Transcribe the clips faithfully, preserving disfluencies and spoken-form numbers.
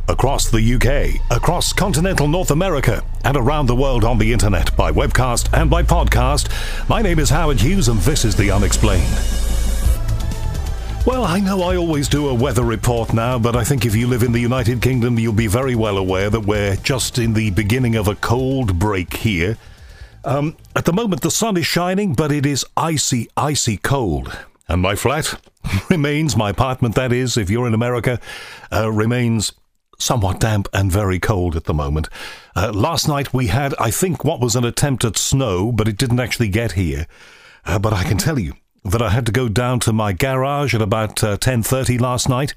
across the U K, across continental North America, and around the world on the internet by webcast and by podcast. My name is Howard Hughes, and this is The Unexplained. Well, I know I always do a weather report now, but I think if you live in the United Kingdom, you'll be very well aware that we're just in the beginning of a cold break here. Um, at the moment, the sun is shining, but it is icy, icy cold. And my flat remains, my apartment that is, if you're in America, uh, remains somewhat damp and very cold at the moment. Uh, last night we had, I think, what was an attempt at snow, but it didn't actually get here. Uh, but I can tell you that I had to go down to my garage at about uh, ten thirty last night,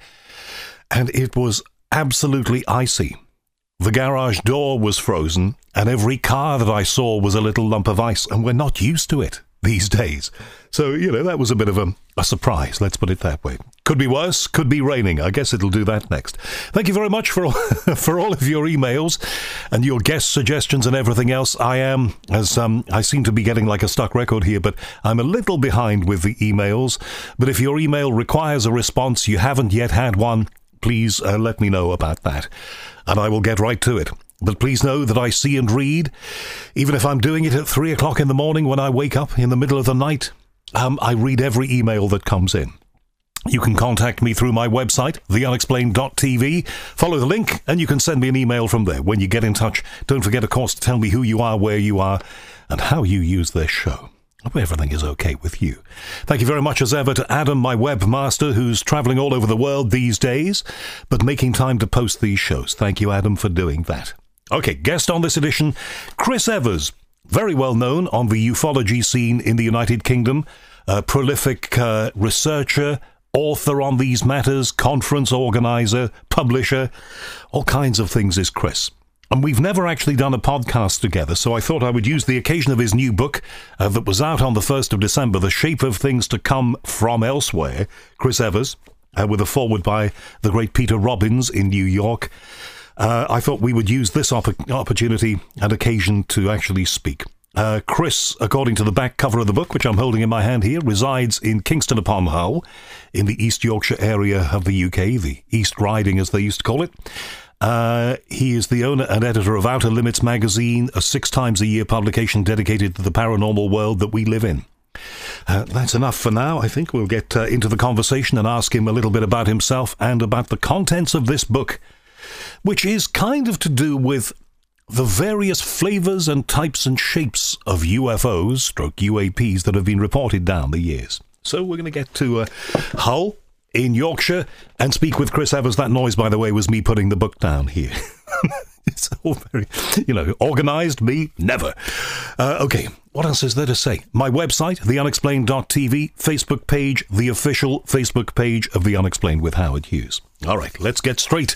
and it was absolutely icy. The garage door was frozen, and every car that I saw was a little lump of ice, and we're not used to it these days. So, you know, that was a bit of a, a surprise, let's put it that way. Could be worse, could be raining. I guess it'll do that next. Thank you very much for all, for all of your emails and your guest suggestions and everything else. I am, as um, I seem to be getting like a stuck record here, but I'm a little behind with the emails. But if your email requires a response, you haven't yet had one, please uh, let me know about that, and I will get right to it. But please know that I see and read, even if I'm doing it at three o'clock in the morning when I wake up in the middle of the night. Um, I read every email that comes in. You can contact me through my website, the unexplained dot t v. Follow the link, and you can send me an email from there. When you get in touch, don't forget, of course, to tell me who you are, where you are, and how you use this show. I hope everything is okay with you. Thank you very much as ever to Adam, my webmaster, who's travelling all over the world these days, but making time to post these shows. Thank you, Adam, for doing that. Okay, guest on this edition, Chris Evers, very well known on the ufology scene in the United Kingdom, a prolific uh, researcher, author on these matters, conference organizer, publisher, all kinds of things is Chris. And we've never actually done a podcast together, so I thought I would use the occasion of his new book uh, that was out on the first of December, The Shape of Things to Come from Elsewhere, Chris Evers, uh, with a foreword by the great Peter Robbins in New York. Uh, I thought we would use this opp- opportunity and occasion to actually speak. Uh, Chris, according to the back cover of the book, which I'm holding in my hand here, resides in Kingston upon Hull, in the East Yorkshire area of the U K, the East Riding as they used to call it. Uh, he is the owner and editor of Outer Limits magazine, a six times a year publication dedicated to the paranormal world that we live in. Uh, that's enough for now. I think we'll get uh, into the conversation and ask him a little bit about himself and about the contents of this book, which is kind of to do with the various flavours and types and shapes of U F Os, stroke U A Ps, that have been reported down the years. So we're going to get to uh, Hull in Yorkshire and speak with Chris Evers. That noise, by the way, was me putting the book down here. It's all very, you know, organised. Me, never. Uh, okay, what else is there to say? My website, the unexplained dot t v, Facebook page, the official Facebook page of The Unexplained with Howard Hughes. All right, let's get straight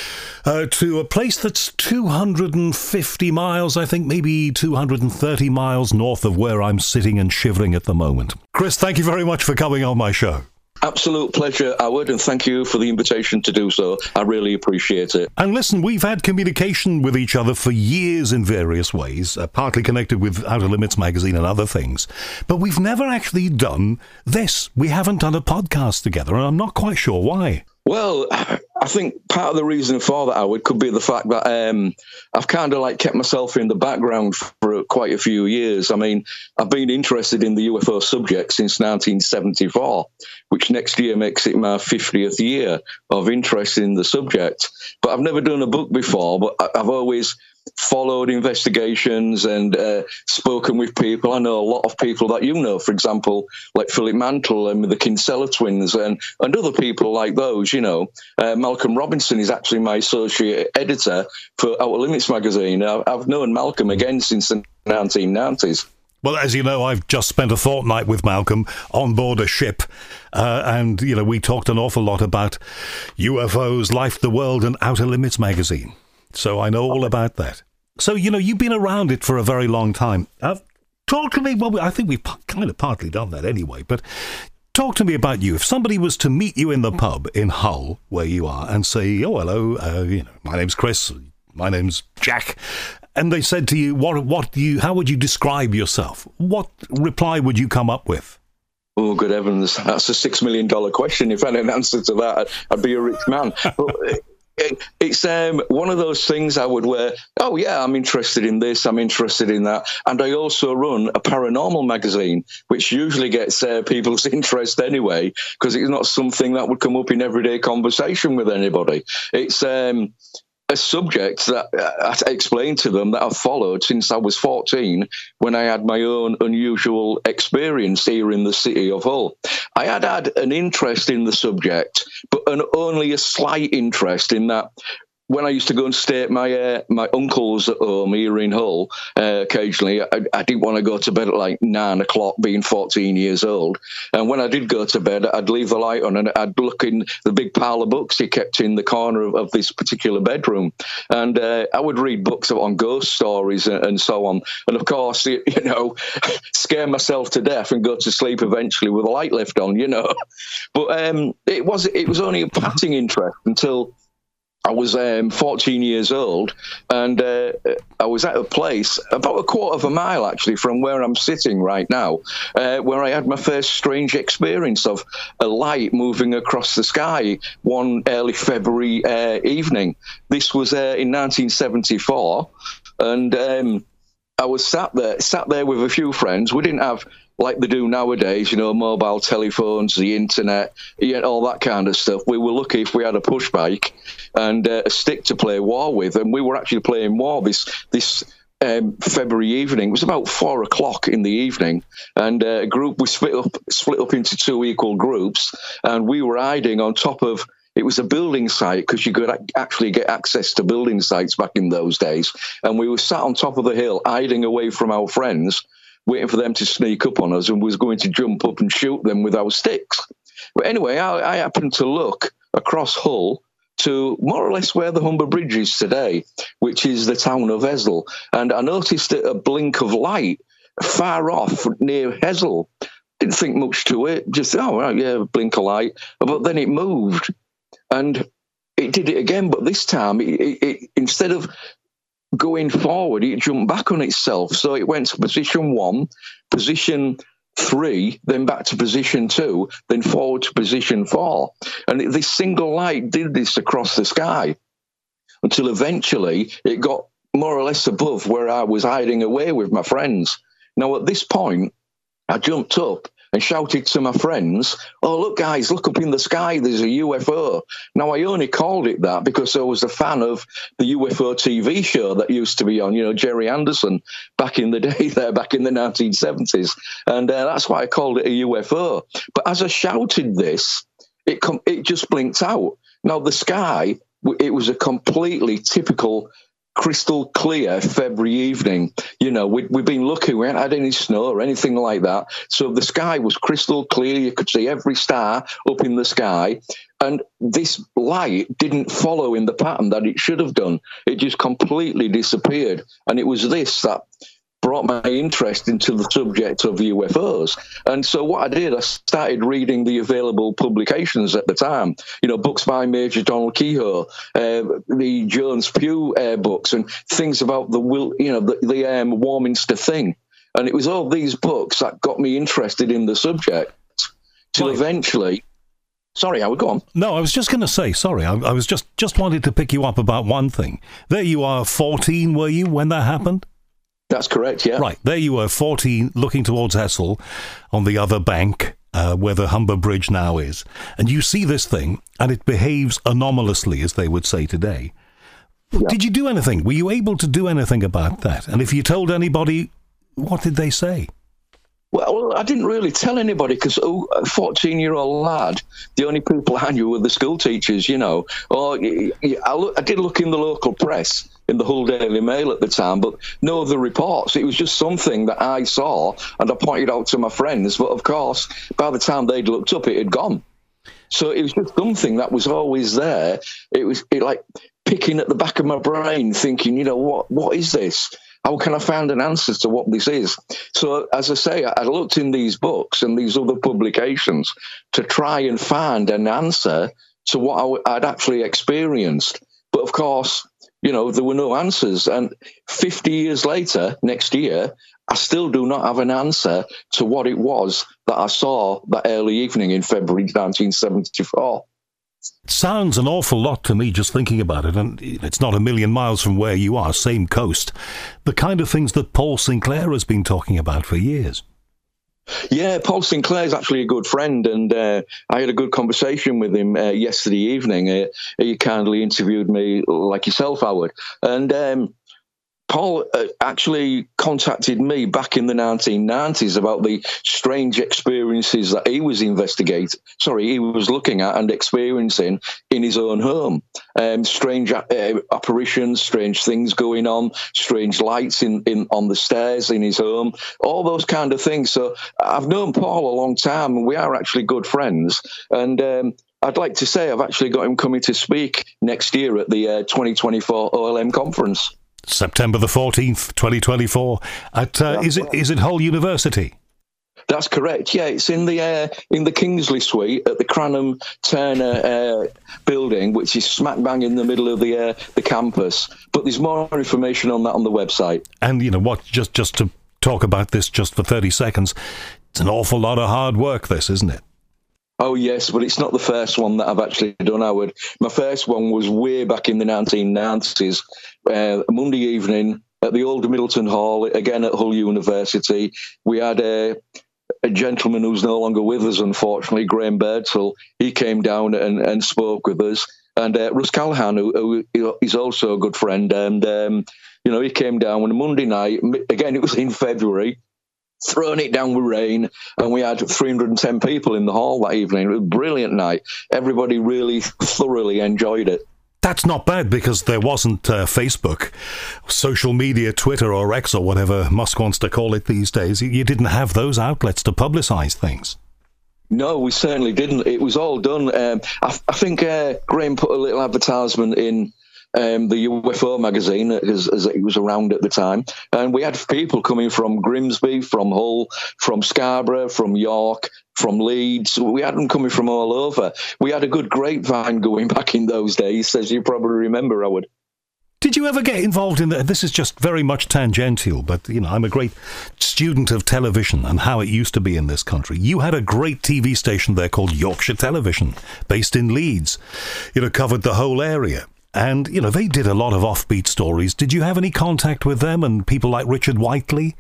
uh, to a place that's two hundred fifty miles, I think, maybe two hundred thirty miles north of where I'm sitting and shivering at the moment. Chris, thank you very much for coming on my show. Absolute pleasure, Howard, and thank you for the invitation to do so. I really appreciate it. And listen, we've had communication with each other for years in various ways, uh, partly connected with Outer Limits magazine and other things, but we've never actually done this. We haven't done a podcast together, and I'm not quite sure why. Well, I think part of the reason for that, Howard, could be the fact that um, I've kind of like kept myself in the background for quite a few years. I mean, I've been interested in the U F O subject since nineteen seventy-four, which next year makes it my fiftieth year of interest in the subject. But I've never done a book before, but I've always followed investigations and uh, spoken with people. I know a lot of people that you know, for example, like Philip Mantle and the Kinsella twins and, and other people like those, you know. Uh, Malcolm Robinson is actually my associate editor for Outer Limits magazine. I've, I've known Malcolm again since the nineteen nineties. Well, as you know, I've just spent a fortnight with Malcolm on board a ship, uh, and, you know, we talked an awful lot about U F Os, Life, the World, and Outer Limits magazine. So I know all about that. So, you know, you've been around it for a very long time. Uh, talk to me, well, I think we've kind of partly done that anyway, but talk to me about you. If somebody was to meet you in the pub in Hull, where you are, and say, oh, hello, uh, you know, my name's Chris, my name's Jack, and they said to you, what, what do you, how would you describe yourself? What reply would you come up with? Oh, good heavens, that's a six million dollars question. If I had an answer to that, I'd, I'd be a rich man. But it, it's um, one of those things I would wear. Oh yeah, I'm interested in this. I'm interested in that, and I also run a paranormal magazine, which usually gets uh, people's interest anyway, because it's not something that would come up in everyday conversation with anybody. It's um, a subject that I explained to them that I've followed since I was fourteen, when I had my own unusual experience here in the city of Hull. I had had an interest in the subject, but an, only a slight interest in that. When I used to go and stay at my uh, my uncle's at home here in Hull, uh, occasionally, I, I didn't want to go to bed at like nine o'clock, being fourteen years old. And when I did go to bed, I'd leave the light on and I'd look in the big pile of books he kept in the corner of, of this particular bedroom. And uh, I would read books on ghost stories and, and so on. And of course, you, you know, scare myself to death and go to sleep eventually with the light left on, you know. But um, it was it was only a passing interest until I was um, fourteen years old, and uh, I was at a place about a quarter of a mile, actually, from where I'm sitting right now, uh, where I had my first strange experience of a light moving across the sky one early February uh, evening. This was uh, in nineteen seventy-four, and um, I was sat there, sat there with a few friends. We didn't have, like they do nowadays, you know, mobile telephones, the internet, you know, all that kind of stuff. We were lucky if we had a push bike and uh, a stick to play war with, and we were actually playing war this this um, February evening. It was about four o'clock in the evening, and uh, a group we split up split up into two equal groups, and we were hiding on top of. It was a building site, because you could actually get access to building sites back in those days, and we were sat on top of the hill, hiding away from our friends, waiting for them to sneak up on us, and was going to jump up and shoot them with our sticks. But anyway, I, I happened to look across Hull to more or less where the Humber Bridge is today, which is the town of Hessle. And I noticed a blink of light far off near Hessle. Didn't think much to it, just, oh, right, yeah, blink of light. But then it moved, and it did it again, but this time, it, it, it, instead of going forward, it jumped back on itself. So it went to position one, position three, then back to position two, then forward to position four. And this single light did this across the sky until eventually it got more or less above where I was hiding away with my friends. Now, at this point, I jumped up and shouted to my friends, oh, look, guys, look up in the sky, there's a U F O. Now, I only called it that because I was a fan of the U F O T V show that used to be on, you know, Jerry Anderson, back in the day there, back in the nineteen seventies. And uh, that's why I called it a U F O. But as I shouted this, it com- it just blinked out. Now, the sky, it was a completely typical crystal clear February evening. You know, we, we've been lucky. We hadn't had any snow or anything like that. So the sky was crystal clear. You could see every star up in the sky. And this light didn't follow in the pattern that it should have done. It just completely disappeared. And it was this that brought my interest into the subject of U F Os. And so what I did, I started reading the available publications at the time, you know, books by Major Donald Kehoe, uh, the Jones Pugh uh, books, and things about the, will, you know, the, the um, Warminster thing. And it was all these books that got me interested in the subject till right. eventually... Sorry, I would go on. No, I was just going to say, sorry, I, I was just, just wanted to pick you up about one thing. There you are, fourteen, were you, when that happened? That's correct, yeah. Right, there you were, fourteen, looking towards Hessle on the other bank, uh, where the Humber Bridge now is. And you see this thing, and it behaves anomalously, as they would say today. Yeah. Did you do anything? Were you able to do anything about that? And if you told anybody, what did they say? Well, I didn't really tell anybody because oh, a fourteen-year-old lad, the only people I knew were the school teachers, you know. Or I, look, I did look in the local press, in the Hull Daily Mail at the time, but no other reports. It was just something that I saw and I pointed out to my friends. But, of course, by the time they'd looked up, it had gone. So it was just something that was always there. It was it, like picking at the back of my brain, thinking, you know, what what is this? How can I find an answer to what this is? So, as I say, I looked in these books and these other publications to try and find an answer to what I'd actually experienced. But, of course, you know, there were no answers. And fifty years later, next year, I still do not have an answer to what it was that I saw that early evening in February nineteen seventy-four. It sounds an awful lot to me just thinking about it, and it's not a million miles from where you are, same coast. The kind of things that Paul Sinclair has been talking about for years. Yeah, Paul Sinclair is actually a good friend, and uh, I had a good conversation with him uh, yesterday evening. Uh, he kindly interviewed me, like yourself, Howard. And um, Paul uh, actually contacted me back in the nineteen nineties about the strange experiences that he was investigating, sorry, he was looking at and experiencing in his own home. Um, strange uh, apparitions, strange things going on, strange lights in, in on the stairs in his home, all those kind of things. So I've known Paul a long time, and we are actually good friends. And um, I'd like to say I've actually got him coming to speak next year at the uh, twenty twenty-four O L M conference. September the fourteenth, twenty twenty-four. At uh, is it is it Hull University? That's correct. Yeah, it's in the uh, in the Kingsley Suite at the Cranham Turner uh, building, which is smack bang in the middle of the uh, the campus. But there's more information on that on the website. And you know what? Just just to talk about this just for thirty seconds, it's an awful lot of hard work. This, isn't it? Oh, yes, but it's not the first one that I've actually done, Howard. My first one was way back in the nineteen nineties, uh, Monday evening at the old Middleton Hall, again at Hull University. We had a, a gentleman who's no longer with us, unfortunately, Graham Birdsall. He came down and, and spoke with us. And uh, Russ Callahan, who, who is also a good friend, and, um, you know, he came down on a Monday night. Again, it was in February. Throwing it down with rain, and we had three hundred ten people in the hall that evening. It was a brilliant night. Everybody really thoroughly enjoyed it. That's not bad, because there wasn't uh, Facebook, social media, Twitter or X or whatever Musk wants to call it these days. You didn't have those outlets to publicise things. No, we certainly didn't. It was all done. Um, I, I think uh, Graham put a little advertisement in Um, the U F O magazine, as, as it was around at the time. And we had people coming from Grimsby, from Hull, from Scarborough, from York, from Leeds. We had them coming from all over. We had a good grapevine going back in those days, as you probably remember, Howard. Did you ever get involved in that? This is just very much tangential, but, you know, I'm a great student of television and how it used to be in this country. You had a great T V station there called Yorkshire Television, based in Leeds. You know, covered the whole area. And, you know, they did a lot of offbeat stories. Did you have any contact with them and people like Richard Whiteley?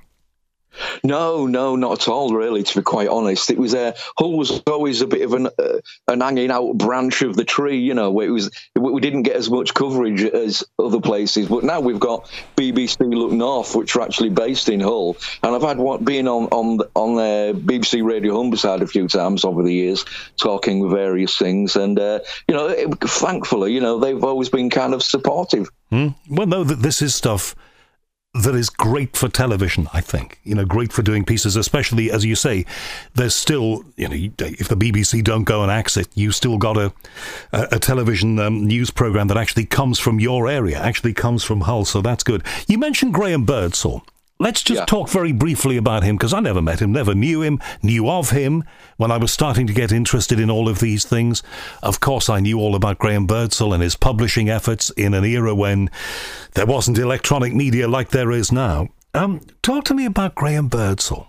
No, no, not at all, really, to be quite honest. It was uh, Hull was always a bit of an, uh, an hanging out branch of the tree, you know, where it was, we didn't get as much coverage as other places. But now we've got B B C Look North, which are actually based in Hull. And I've had one, been on on, on uh, B B C Radio Humberside a few times over the years, talking with various things. And, uh, you know, it, thankfully, you know, they've always been kind of supportive. Mm. Well, no, this is stuff that is great for television, I think. You know, great for doing pieces, especially, as you say, there's still, you know, if the B B C don't go and axe it, you still got a, a, a television um, news programme that actually comes from your area, actually comes from Hull, so that's good. You mentioned Graham Birdsall. Let's just yeah. talk very briefly about him, because I never met him, never knew him, knew of him when I was starting to get interested in all of these things. Of course, I knew all about Graham Birdsall and his publishing efforts in an era when there wasn't electronic media like there is now. Um, talk to me about Graham Birdsall.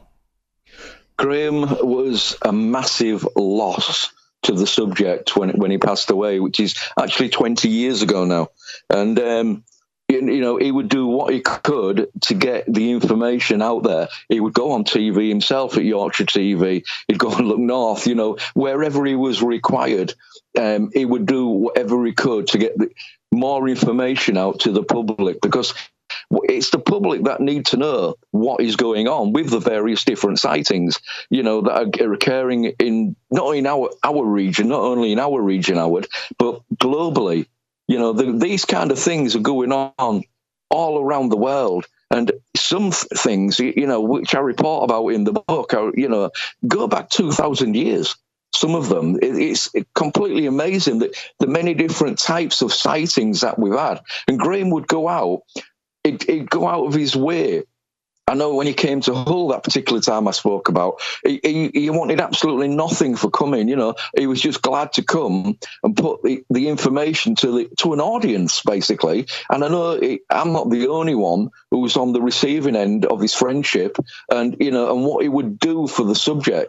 Graham was a massive loss to the subject when when he passed away, which is actually twenty years ago now. And um you know, he would do what he could to get the information out there. He would go on T V himself at Yorkshire T V. He'd go and Look North, you know, wherever he was required. Um, he would do whatever he could to get the, more information out to the public, because it's the public that need to know what is going on with the various different sightings, you know, that are occurring in not in our, our region, not only in our region, Howard, but globally. You know, the, these kind of things are going on all around the world. And some th- things, you know, which I report about in the book, are, you know, go back two thousand years. Some of them, it, it's completely amazing that the many different types of sightings that we've had. And Graham would go out, he'd, he'd go out of his way. I know when he came to Hull that particular time I spoke about, he, he, he wanted absolutely nothing for coming. You know, he was just glad to come and put the, the information to the to an audience, basically. And I know he, I'm not the only one who was on the receiving end of his friendship, and you know, and what he would do for the subject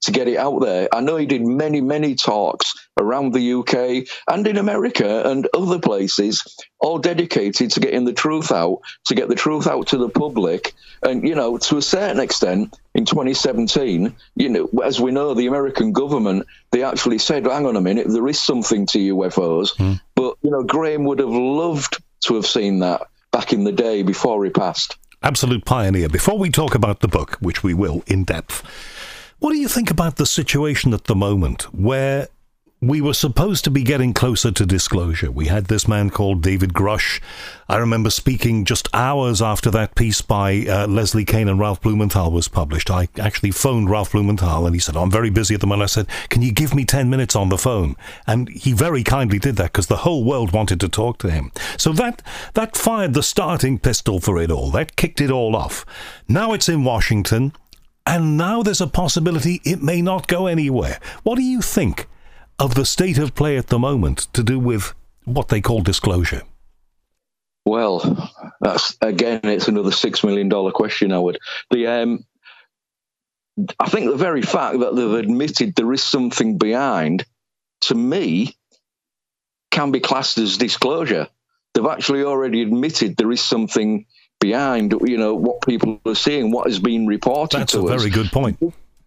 to get it out there. I know he did many, many talks around the U K and in America and other places, all dedicated to getting the truth out, to get the truth out to the public. And, you know, to a certain extent, in twenty seventeen, you know, as we know, the American government, they actually said, hang on a minute, there is something to U F Os. Mm. But, you know, Graham would have loved to have seen that back in the day before he passed. Absolute pioneer. Before we talk about the book, which we will in depth, what do you think about the situation at the moment where we were supposed to be getting closer to disclosure? We had this man called David Grush. I remember speaking just hours after that piece by uh, Leslie Kean and Ralph Blumenthal was published. I actually phoned Ralph Blumenthal and he said, oh, I'm very busy at the moment. I said, can you give me ten minutes on the phone? And he very kindly did that because the whole world wanted to talk to him. So that, that fired the starting pistol for it all. That kicked it all off. Now it's in Washington, and now there's a possibility it may not go anywhere. What do you think of the state of play at the moment to do with what they call disclosure? Well, that's again, it's another six million dollar question, Howard. The um, I think the very fact that they've admitted there is something behind, to me, can be classed as disclosure. They've actually already admitted there is something behind, you know, what people are seeing, what has been reported That's to us. That's a very good point.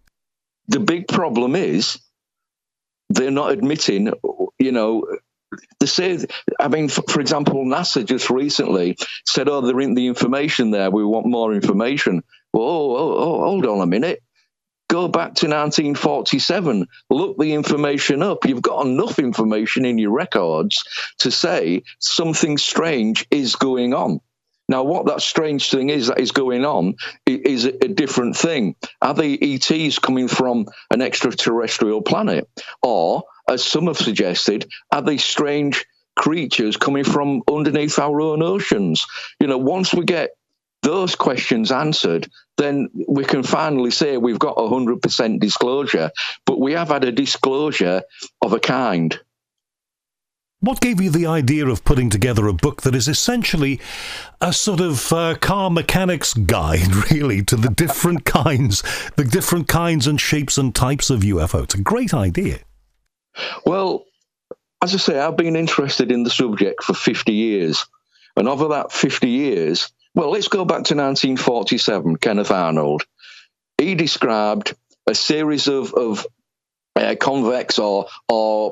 The big problem is they're not admitting, you know, they say, I mean, for, for example, NASA just recently said, oh, there isn't the information there. We want more information. Well, oh, oh, oh, hold on a minute. Go back to nineteen forty-seven. Look the information up. You've got enough information in your records to say something strange is going on. Now, what that strange thing is that is going on is a different thing. Are they E Ts coming from an extraterrestrial planet? Or, as some have suggested, are they strange creatures coming from underneath our own oceans? You know, once we get those questions answered, then we can finally say we've got one hundred percent disclosure. But we have had a disclosure of a kind. What gave you the idea of putting together a book that is essentially a sort of uh, car mechanics guide, really, to the different kinds, the different kinds and shapes and types of U F O? It's a great idea. Well, as I say, I've been interested in the subject for fifty years. And over that fifty years, well, let's go back to nineteen forty-seven, Kenneth Arnold. He described a series of, of uh, convex or or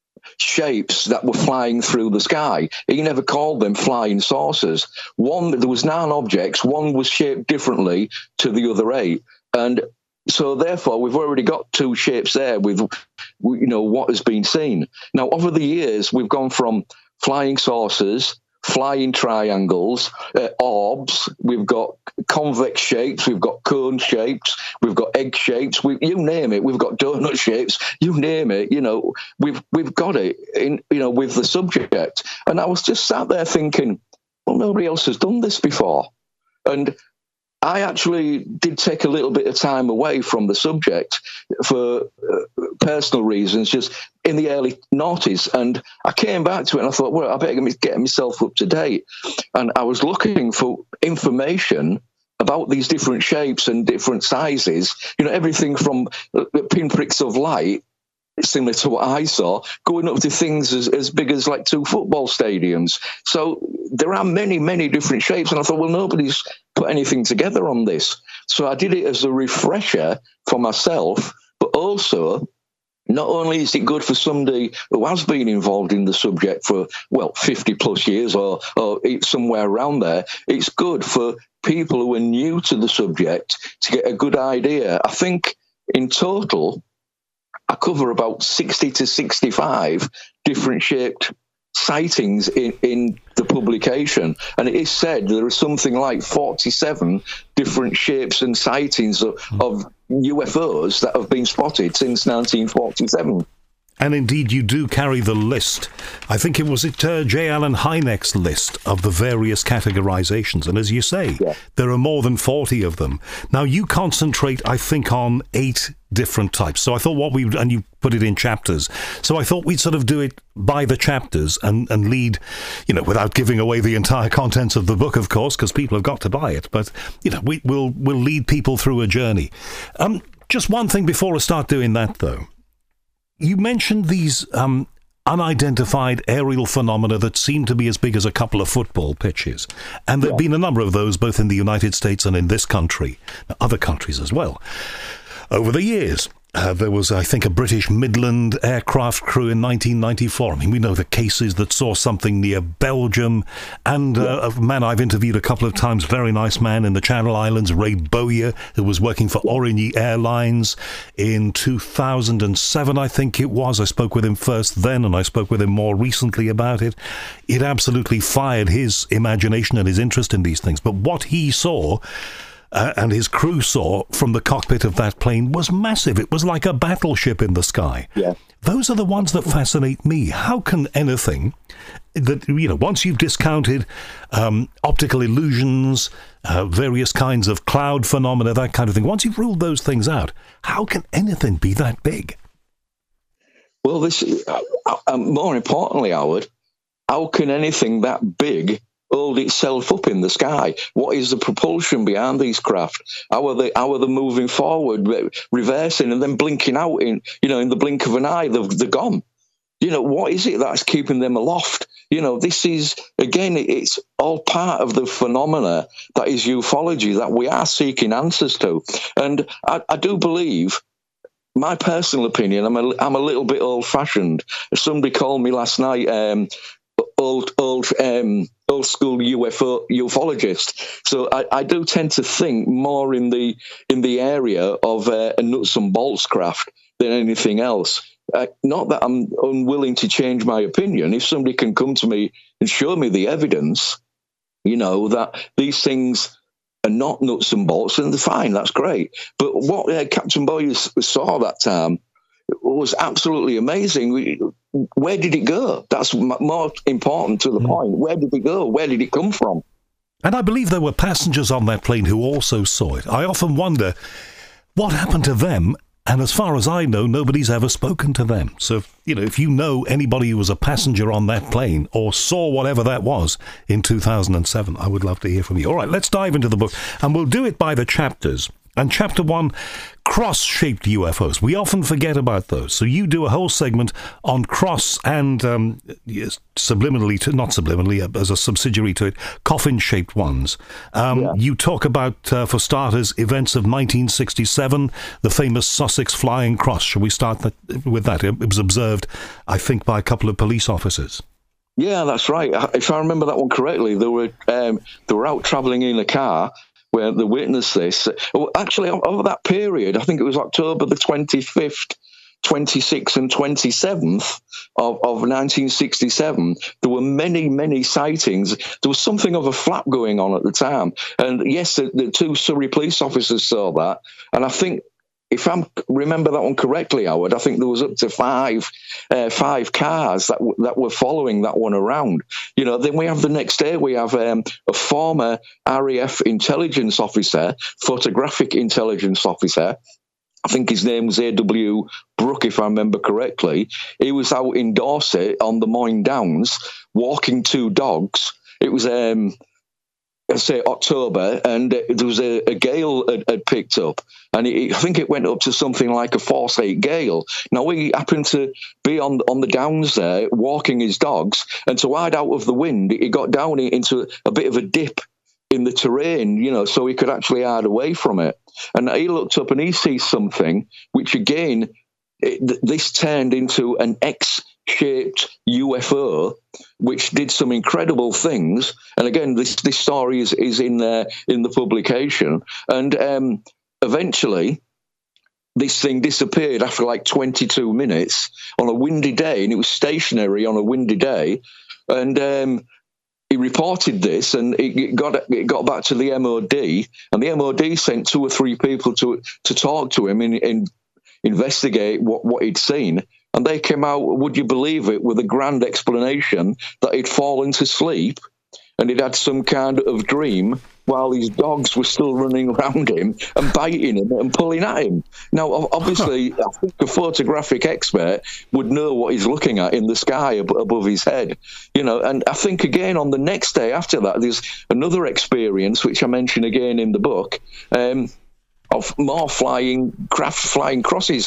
shapes that were flying through the sky. He never called them flying saucers. One, there was nine objects. One was shaped differently to the other eight, and so therefore we've already got two shapes there with, you know, what has been seen. Now, over the years, we've gone from flying saucers, flying triangles, uh, orbs, we've got convex shapes, we've got cone shapes, we've got egg shapes, we, you name it, we've got donut shapes, you name it, you know, we've we've got it in, you know, with the subject. And I was just sat there thinking, well, nobody else has done this before. And I actually did take a little bit of time away from the subject for uh, personal reasons, just in the early noughties. And I came back to it and I thought, well, I better get myself up to date. And I was looking for information about these different shapes and different sizes, you know, everything from pinpricks of light, similar to what I saw, going up to things as, as big as like two football stadiums. So there are many, many different shapes. And I thought, well, nobody's put anything together on this. So I did it as a refresher for myself, but also not only is it good for somebody who has been involved in the subject for, well, fifty plus years or, or somewhere around there, it's good for people who are new to the subject to get a good idea. I think in total, I cover about sixty to sixty-five different shaped sightings in, in the publication. And it is said there are something like forty-seven different shapes and sightings of, of U F Os that have been spotted since nineteen forty-seven. And indeed, you do carry the list. I think it was it uh, J. Allen Hynek's list of the various categorizations. And as you say, yeah, there are more than forty of them. Now, you concentrate, I think, on eight different types. So I thought what we, and you put it in chapters. So I thought we'd sort of do it by the chapters and, and lead, you know, without giving away the entire contents of the book, of course, because people have got to buy it. But, you know, we, we'll, we'll lead people through a journey. Um, Just one thing before I start doing that, though. You mentioned these um, unidentified aerial phenomena that seem to be as big as a couple of football pitches. And there have Yeah. been a number of those both in the United States and in this country, other countries as well, over the years. Uh, there was, I think, a British Midland aircraft crew in nineteen ninety-four. I mean, we know the cases that saw something near Belgium, and uh, a man I've interviewed a couple of times, very nice man in the Channel Islands, Ray Bowyer, who was working for Origny Airlines in two thousand seven, I think it was. I spoke with him first then, and I spoke with him more recently about it. It absolutely fired his imagination and his interest in these things. But what he saw... Uh, and his crew saw from the cockpit of that plane was massive. It was like a battleship in the sky. Yeah. Those are the ones that fascinate me. How can anything that, you know, once you've discounted um, optical illusions, uh, various kinds of cloud phenomena, that kind of thing, once you've ruled those things out, how can anything be that big? Well, this uh, uh, more importantly, Howard, how can anything that big hold itself up in the sky? What is the propulsion behind these craft? How are they? How are they moving forward, re- reversing, and then blinking out in you know in the blink of an eye? They're, they're gone. You know what is it that's keeping them aloft? You know, this is again, it's all part of the phenomena that is ufology that we are seeking answers to, and I, I do believe. My personal opinion, I'm a, I'm a little bit old-fashioned. Somebody called me last night. Um, old old um old school U F O ufologist, so I, I do tend to think more in the in the area of uh, a nuts and bolts craft than anything else. Uh, not that I'm unwilling to change my opinion. If somebody can come to me and show me the evidence, you know, that these things are not nuts and bolts, then fine, that's great. But what uh, Captain Bowyer saw that time was absolutely amazing. We, where did it go? That's m- more important to the mm. point. Where did it go? Where did it come from? And I believe there were passengers on that plane who also saw it. I often wonder what happened to them. And as far as I know, nobody's ever spoken to them. So, you know, if you know anybody who was a passenger on that plane or saw whatever that was in two thousand seven, I would love to hear from you. All right, let's dive into the book. And we'll do it by the chapters. And chapter one, cross-shaped U F Os. We often forget about those. So you do a whole segment on cross and um, yes, subliminally, to, not subliminally, as a subsidiary to it, coffin-shaped ones. Um, yeah. You talk about, uh, for starters, events of nineteen sixty-seven, the famous Sussex Flying Cross. Shall we start that, with that? It was observed, I think, by a couple of police officers. Yeah, that's right. If I remember that one correctly, they were um, they were out travelling in a car where they witnessed this. Well, actually, over that period, I think it was October the twenty-fifth, twenty-sixth and twenty-seventh of, of nineteen sixty-seven, there were many, many sightings. There was something of a flap going on at the time. And yes, the, the two Surrey police officers saw that. And I think, if I remember that one correctly, Howard, I think there was up to five uh, five cars that w- that were following that one around. You know, then we have the next day, we have um, a former R A F intelligence officer, photographic intelligence officer. I think his name was A W Brooke, if I remember correctly. He was out in Dorset on the Moyne Downs, walking two dogs. It was... Um, I say October, and there was a, a gale had, had picked up, and it, I think it went up to something like a force eight gale. Now, we happened to be on on the downs there, walking his dogs, and to hide out of the wind, it got down into a bit of a dip in the terrain, you know, so he could actually hide away from it. And he looked up and he sees something, which again, it, this turned into an X-shaped U F O, which did some incredible things. And again, this this story is is in there in the publication. And um, eventually, this thing disappeared after like twenty-two minutes on a windy day, and it was stationary on a windy day. And um, he reported this, and it got it got back to the M O D, and the M O D sent two or three people to to talk to him and, and investigate what, what he'd seen. And they came out, would you believe it, with a grand explanation that he'd fallen to sleep and he'd had some kind of dream while his dogs were still running around him and biting him and pulling at him. Now, obviously, I think a photographic expert would know what he's looking at in the sky ab- above his head. You know, and I think, again, on the next day after that, there's another experience, which I mention again in the book. Um, of more flying craft, flying crosses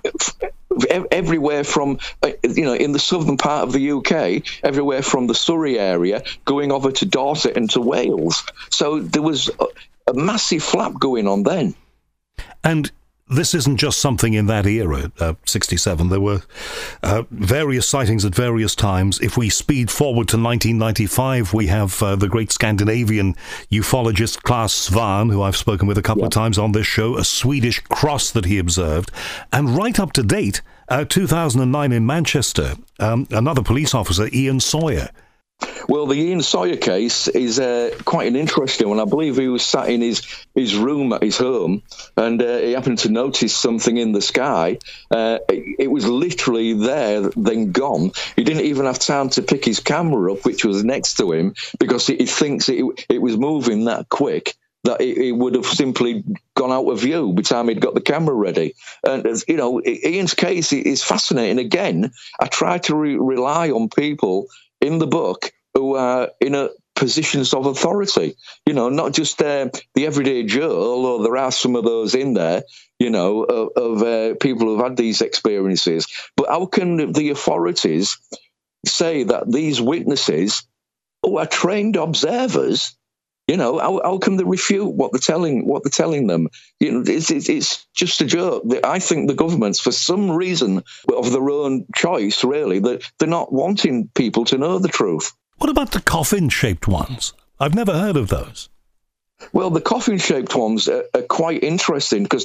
everywhere from, you know, in the southern part of the U K, everywhere from the Surrey area, going over to Dorset and to Wales. So there was a, a massive flap going on then. And this isn't just something in that era, uh, sixty-seven. There were uh, various sightings at various times. If we speed forward to nineteen ninety-five, we have uh, the great Scandinavian ufologist Claes Svahn, who I've spoken with a couple yeah. of times on this show, a Swedish cross that he observed. And right up to date, uh, two thousand nine in Manchester, um, another police officer, Ian Sawyer. Well, the Ian Sawyer case is uh, quite an interesting one. I believe he was sat in his, his room at his home, and uh, he happened to notice something in the sky. Uh, it, it was literally there, then gone. He didn't even have time to pick his camera up, which was next to him, because he, he thinks it, it was moving that quick that it, it would have simply gone out of view by the time he'd got the camera ready. And, you know, Ian's case is fascinating. Again, I try to re- rely on people in the book who are in a positions of authority, you know, not just uh, the everyday Joe, although there are some of those in there, you know, of, of uh, people who've had these experiences. But how can the authorities say that these witnesses, who are trained observers, you know, how, how can they refute what they're telling what they're telling them? You know, it's, it's, it's just a joke. I think the governments, for some reason of their own choice, really, that they're not wanting people to know the truth. What about the coffin-shaped ones? I've never heard of those. Well, the coffin-shaped ones are, are quite interesting because,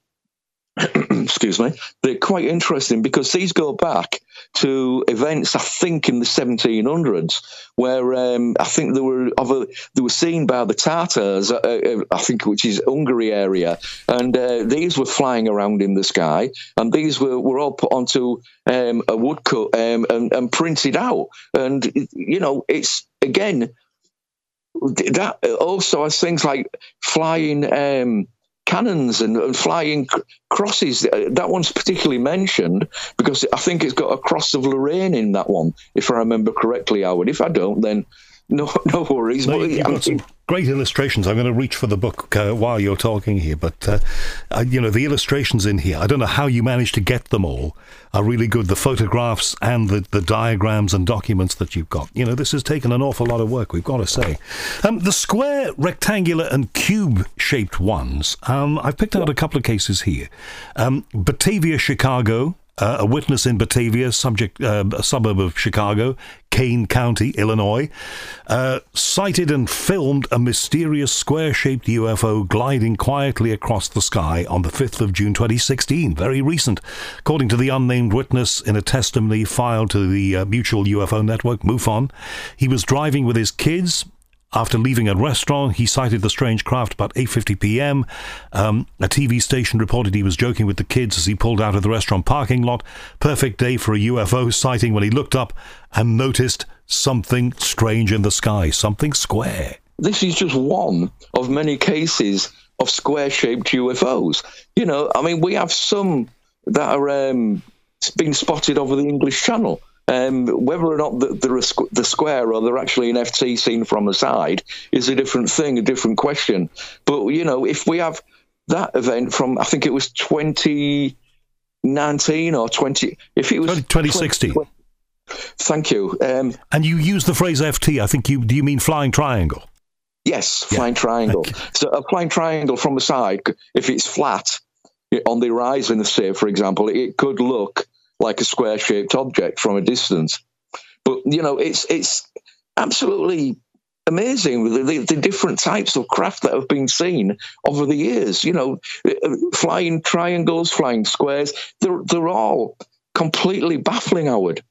excuse me, they're quite interesting because these go back to events, I think, in the seventeen hundreds, where um, I think they were of a, they were seen by the Tatars, uh, I think, which is Hungary area, and uh, these were flying around in the sky, and these were, were all put onto um, a woodcut um, and, and printed out, and you know, it's again that also has things like flying. Um, cannons and, and flying c- crosses. That one's particularly mentioned because I think it's got a cross of Lorraine in that one, if I remember correctly, Howard. If I don't, then no no worries. No, but, you've got some great illustrations. I'm going to reach for the book uh, while you're talking here, but uh, uh, you know, the illustrations in here, I don't know how you managed to get them all, are really good. The photographs and the, the diagrams and documents that you've got. You know, this has taken an awful lot of work, we've got to say. Um, the square, rectangular and cube-shaped ones, um, I've picked out a couple of cases here. Um, Batavia, Chicago. Uh, a witness in Batavia, subject uh, a suburb of Chicago, Kane County, Illinois, uh, sighted and filmed a mysterious square-shaped U F O gliding quietly across the sky on the fifth of June twenty sixteen. Very recent. According to the unnamed witness in a testimony filed to the uh, Mutual U F O Network, MUFON, he was driving with his kids. After leaving a restaurant, he sighted the strange craft about eight fifty p.m. Um, a T V station reported he was joking with the kids as he pulled out of the restaurant parking lot. Perfect day for a U F O sighting when he looked up and noticed something strange in the sky, something square. This is just one of many cases of square-shaped U F Os. You know, I mean, we have some that are um, being spotted over the English Channel. Um, whether or not they're a squ- the square or they're actually an F T seen from the side is a different thing, a different question. But, you know, if we have that event from, I think it was twenty nineteen or twenty... If it was twenty sixteen. twenty, thank you. Um, and you use the phrase F T. I think you... Do you mean flying triangle? Yes, flying yeah. triangle. So a flying triangle from the side, if it's flat on the horizon, say, for example, it could look like a square-shaped object from a distance. But, you know, it's it's absolutely amazing the, the, the different types of craft that have been seen over the years. You know, flying triangles, flying squares, they're, they're all completely baffling, Howard.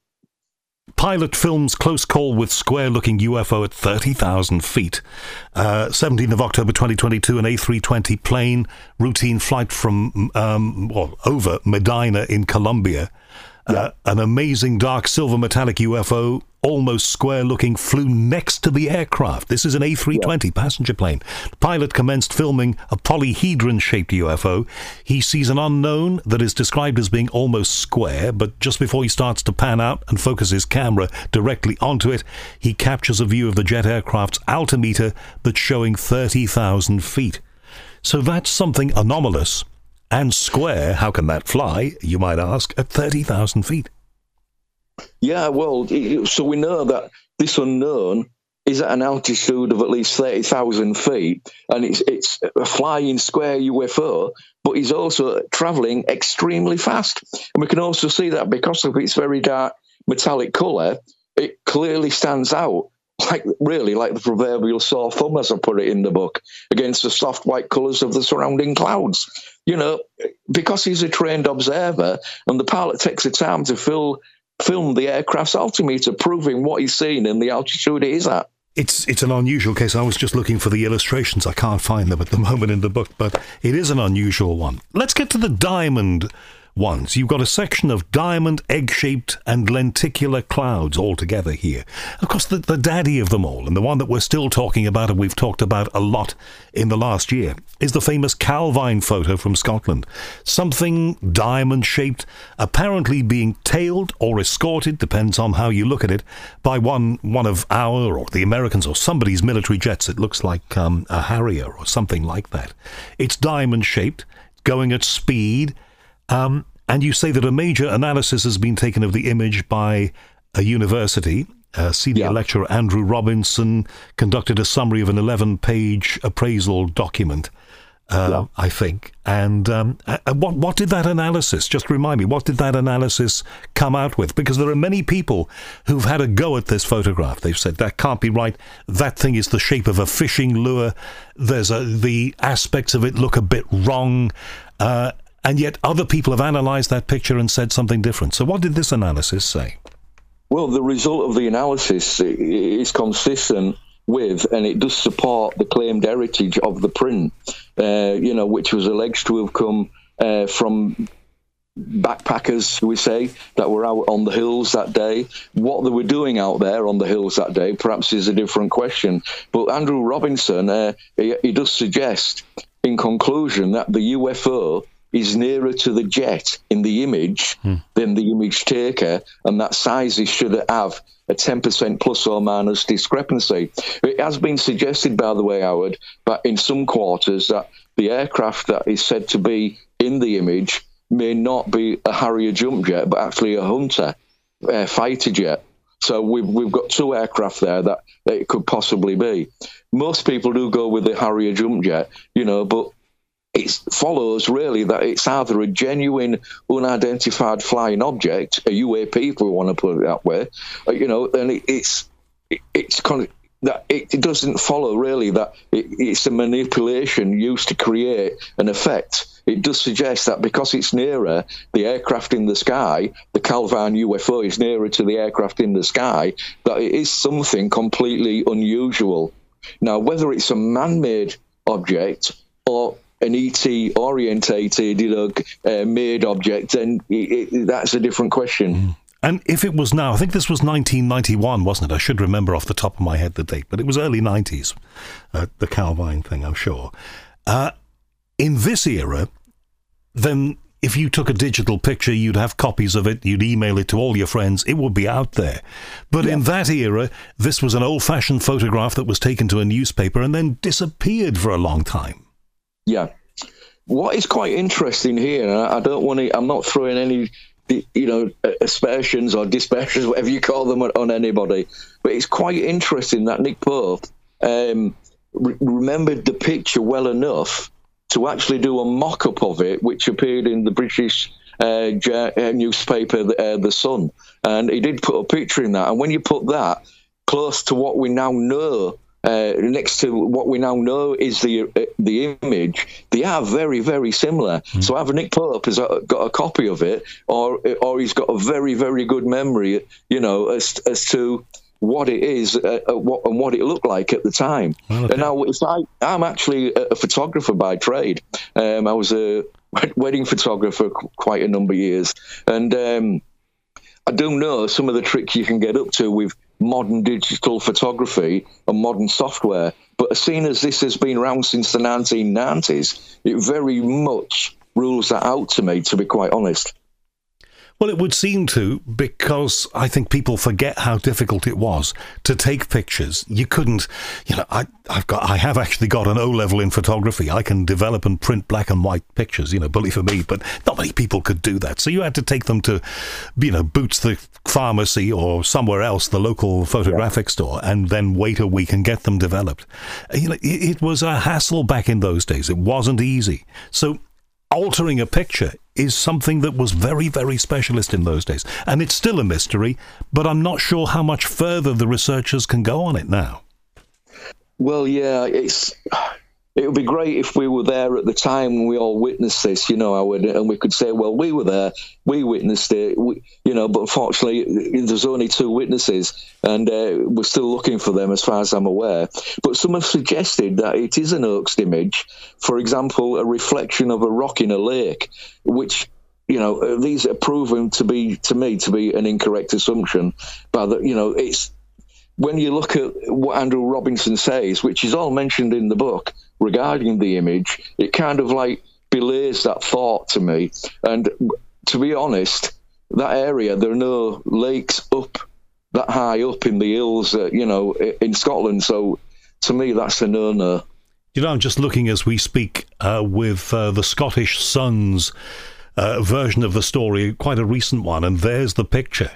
Pilot films close call with square-looking U F O at thirty thousand feet. Uh, seventeenth of October twenty twenty-two, an A three twenty plane, routine flight from, um, well, over Medina in Colombia. Yeah. Uh, an amazing dark silver metallic U F O, almost square-looking, flew next to the aircraft. This is an A three twenty yeah. passenger plane. The pilot commenced filming a polyhedron-shaped U F O. He sees an unknown that is described as being almost square, but just before he starts to pan out and focus his camera directly onto it, he captures a view of the jet aircraft's altimeter that's showing thirty thousand feet. So that's something anomalous and square. How can that fly, you might ask, at thirty thousand feet? Yeah, well, so we know that this unknown is at an altitude of at least thirty thousand feet, and it's it's a flying square U F O, but it's also travelling extremely fast. And we can also see that because of its very dark metallic colour, it clearly stands out, like really like the proverbial sore thumb, as I put it in the book, against the soft white colours of the surrounding clouds. You know, because he's a trained observer, and the pilot takes the time to fill, film the aircraft's altimeter, proving what he's seen and the altitude it is at. It's it's an unusual case. I was just looking for the illustrations. I can't find them at the moment in the book, but it is an unusual one. Let's get to the diamond ones. You've got a section of diamond, egg-shaped and lenticular clouds all together here. Of course, the, the daddy of them all, and the one that we're still talking about and we've talked about a lot in the last year, is the famous Calvine photo from Scotland. Something diamond-shaped, apparently being tailed or escorted, depends on how you look at it, by one one of our, or the Americans, or somebody's military jets. It looks like um, a Harrier or something like that. It's diamond-shaped, going at speed. Um, and you say that a major analysis has been taken of the image by a university. Uh, senior yeah. lecturer Andrew Robinson conducted a summary of an eleven-page appraisal document, uh, yeah. I think. And um, uh, what what did that analysis, just remind me, what did that analysis come out with? Because there are many people who've had a go at this photograph. They've said, that can't be right. That thing is the shape of a fishing lure. There's a, the aspects of it look a bit wrong. Uh, And yet other people have analysed that picture and said something different. So what did this analysis say? Well, the result of the analysis is consistent with, and it does support the claimed heritage of the print, uh, you know, which was alleged to have come uh, from backpackers, we say, that were out on the hills that day. What they were doing out there on the hills that day perhaps is a different question. But Andrew Robinson, uh, he, he does suggest, in conclusion, that the U F O is nearer to the jet in the image hmm. than the image taker, and that sizes should have a ten percent plus or minus discrepancy. It has been suggested, by the way, Howard, but in some quarters that the aircraft that is said to be in the image may not be a Harrier jump jet, but actually a Hunter uh, fighter jet. So we've, we've got two aircraft there that, that it could possibly be. Most people do go with the Harrier jump jet, you know, but it follows really that it's either a genuine unidentified flying object, a U A P, if we want to put it that way, you know, and it, it's it, it's kind of that it, it doesn't follow really that it, it's a manipulation used to create an effect. It does suggest that because it's nearer the aircraft in the sky, the Calvine U F O is nearer to the aircraft in the sky, that it is something completely unusual. Now, whether it's a man-made object or an E T orientated, you know, uh, made object, then it, it, that's a different question. Mm. And if it was now, I think this was nineteen ninety-one, wasn't it? I should remember off the top of my head the date, but it was early nineties, uh, the Calvine thing, I'm sure. Uh, in this era, then if you took a digital picture, you'd have copies of it, you'd email it to all your friends, it would be out there. But yeah. in that era, this was an old-fashioned photograph that was taken to a newspaper and then disappeared for a long time. Yeah. What is quite interesting here, and I don't want to, I'm not throwing any, you know, aspersions or dispersions, whatever you call them, on anybody, but it's quite interesting that Nick Pope um, re- remembered the picture well enough to actually do a mock-up of it, which appeared in the British uh, newspaper, uh, The Sun. And he did put a picture in that. And when you put that close to what we now know, Uh, next to what we now know is the uh, the image, they are very, very similar. Mm. So either Nick Pope has got a copy of it, or or he's got a very, very good memory, you know, as as to what it is uh, what, and what it looked like at the time. Well, okay. And now, if I, I'm actually a photographer by trade. Um, I was a wedding photographer for quite a number of years, and um, I do know some of the tricks you can get up to with modern digital photography and modern software. But seeing as this has been around since the nineteen nineties, it very much rules that out to me, to be quite honest. Well, it would seem to, because I think people forget how difficult it was to take pictures. You couldn't, you know, I, I've got, I have actually got an O-level in photography. I can develop and print black and white pictures, you know, bully for me, but not many people could do that. So you had to take them to, you know, Boots the pharmacy or somewhere else, the local photographic yeah. store, and then wait a week and get them developed. You know, it, it was a hassle back in those days. It wasn't easy. So altering a picture is something that was very, very specialist in those days. And it's still a mystery, but I'm not sure how much further the researchers can go on it now. Well, yeah, it's it would be great if we were there at the time when we all witnessed this, you know, I would, and we could say, well, we were there, we witnessed it, we, you know, but unfortunately, there's only two witnesses, and uh, we're still looking for them as far as I'm aware. But some have suggested that it is an hoaxed image, for example, a reflection of a rock in a lake, which, you know, these are proven to be, to me, to be an incorrect assumption. But, you know, it's, when you look at what Andrew Robinson says, which is all mentioned in the book regarding the image, it kind of like belays that thought to me. And to be honest, that area, there are no lakes up that high up in the hills, uh, you know, in Scotland. So to me, that's a no-no. You know, I'm just looking as we speak uh, with uh, the Scottish Sun's uh, version of the story, quite a recent one, and there's the picture.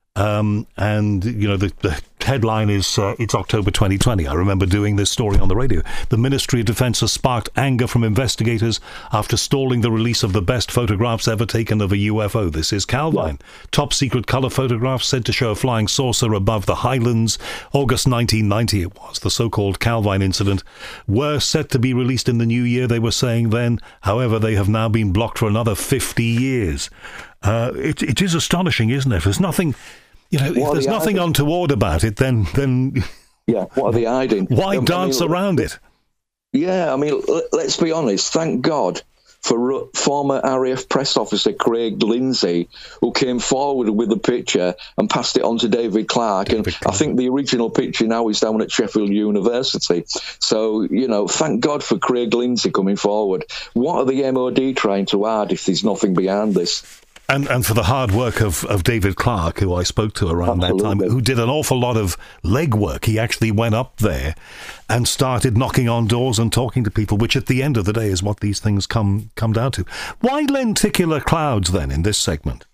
Um, and, you know, the, the headline is, uh, it's October twenty twenty. I remember doing this story on the radio. The Ministry of Defence has sparked anger from investigators after stalling the release of the best photographs ever taken of a U F O. This is Calvine. Yeah. Top secret colour photographs said to show a flying saucer above the Highlands. August nineteen ninety it was. The so-called Calvine incident were set to be released in the new year, they were saying then. However, they have now been blocked for another fifty years. Uh, it, it is astonishing, isn't it? There's nothing... You know, if there's nothing untoward about it, then then yeah, what are they hiding? Why I mean, dance around it? Yeah, I mean, let's be honest. Thank God for former R A F press officer Craig Lindsay, who came forward with the picture and passed it on to David Clarke. David and Clarke. I think the original picture now is down at Sheffield University. So, you know, thank God for Craig Lindsay coming forward. What are the M O D trying to add if there's nothing behind this? And and for the hard work of, of David Clarke, who I spoke to around Absolutely. that time, who did an awful lot of legwork. He actually went up there and started knocking on doors and talking to people, which at the end of the day is what these things come come down to. Why lenticular clouds, then, in this segment?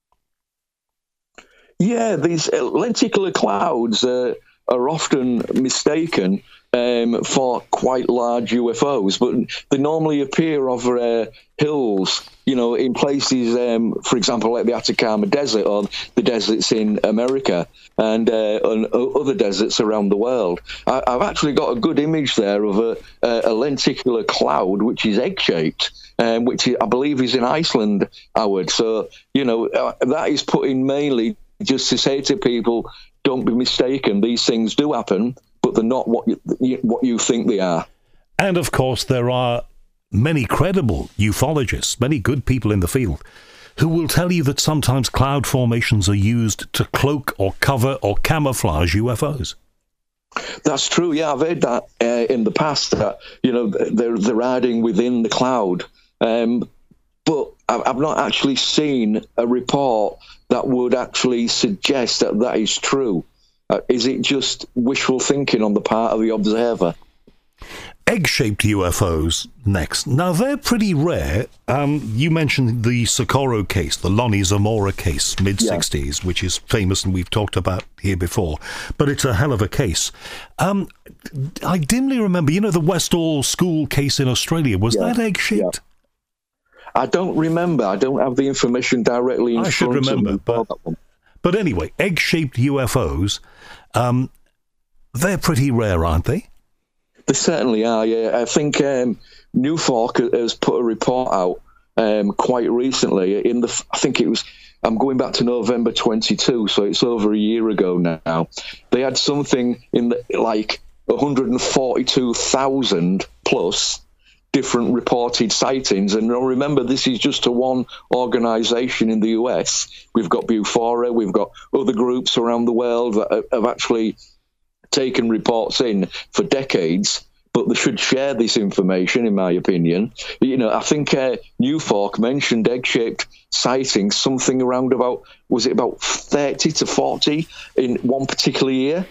Yeah, these uh, lenticular clouds uh, are often mistaken Um, for quite large U F Os, but they normally appear over uh, hills, you know, in places, um, for example, like the Atacama Desert or the deserts in America and, uh, and other deserts around the world. I, I've actually got a good image there of a, a lenticular cloud, which is egg-shaped, um, which I believe is in Iceland, Howard. So, you know, uh, that is put in mainly just to say to people, don't be mistaken, these things do happen, but they're not what you, what you think they are. And, of course, there are many credible ufologists, many good people in the field, who will tell you that sometimes cloud formations are used to cloak or cover or camouflage U F Os. That's true, yeah. I've heard that uh, in the past, that, you know, they're, they're hiding within the cloud. Um, but I've not actually seen a report that would actually suggest that that is true. Uh, is it just wishful thinking on the part of the observer? Egg-shaped U F Os next. Now, they're pretty rare. Um, you mentioned the Socorro case, the Lonnie Zamora case, mid-sixties, yeah. which is famous and we've talked about here before. But it's a hell of a case. Um, I dimly remember, you know, the Westall School case in Australia. Was yeah. that egg-shaped? Yeah. I don't remember. I don't have the information directly in I front should remember, of me. But, but anyway, egg-shaped U F Os, um, they're pretty rare, aren't they? They certainly are, yeah. I think um, Newfork has put a report out um, quite recently. In the, I think it was, I'm going back to November twenty-two, so it's over a year ago now. They had something in the, like one hundred forty-two thousand plus different reported sightings. And remember, this is just a one organisation in the U S. We've got Bufora, we've got other groups around the world that have actually taken reports in for decades, but they should share this information, in my opinion. You know, I think uh, Newfork mentioned egg-shaped sightings, something around about, was it about thirty to forty in one particular year?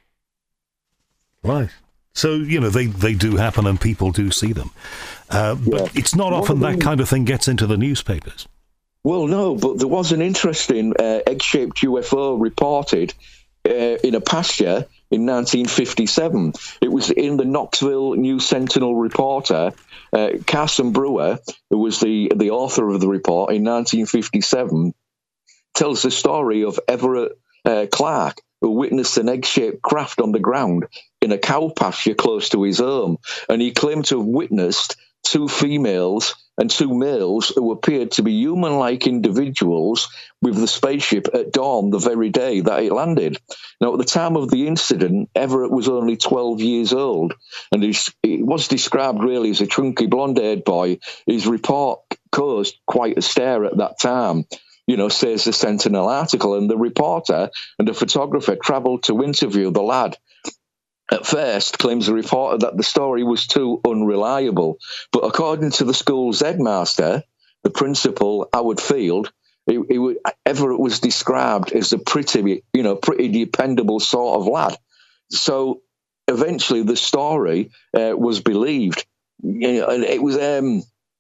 Right. So, you know, they, they do happen and people do see them. Uh, but yeah. It's not often that kind of thing gets into the newspapers. Well, no, but there was an interesting uh, egg-shaped U F O reported uh, in a past year in nineteen fifty-seven. It was in the Knoxville News Sentinel Reporter. Uh, Carson Brewer, who was the, the author of the report in nineteen fifty-seven, tells the story of Everett uh, Clark, who witnessed an egg-shaped craft on the ground in a cow pasture close to his home. And he claimed to have witnessed two females and two males who appeared to be human-like individuals with the spaceship at dawn the very day that it landed. Now, at the time of the incident, Everett was only twelve years old, and he was described really as a chunky, blonde-haired boy. His report caused quite a stir at that time, you know, says the Sentinel article, and the reporter and the photographer travelled to interview the lad. At first, claims the reporter that the story was too unreliable. But according to the school's headmaster, the principal, Howard Field, he, he would, Everett was described as a pretty, you know, pretty dependable sort of lad. So eventually the story uh, was believed. You know, and it was um,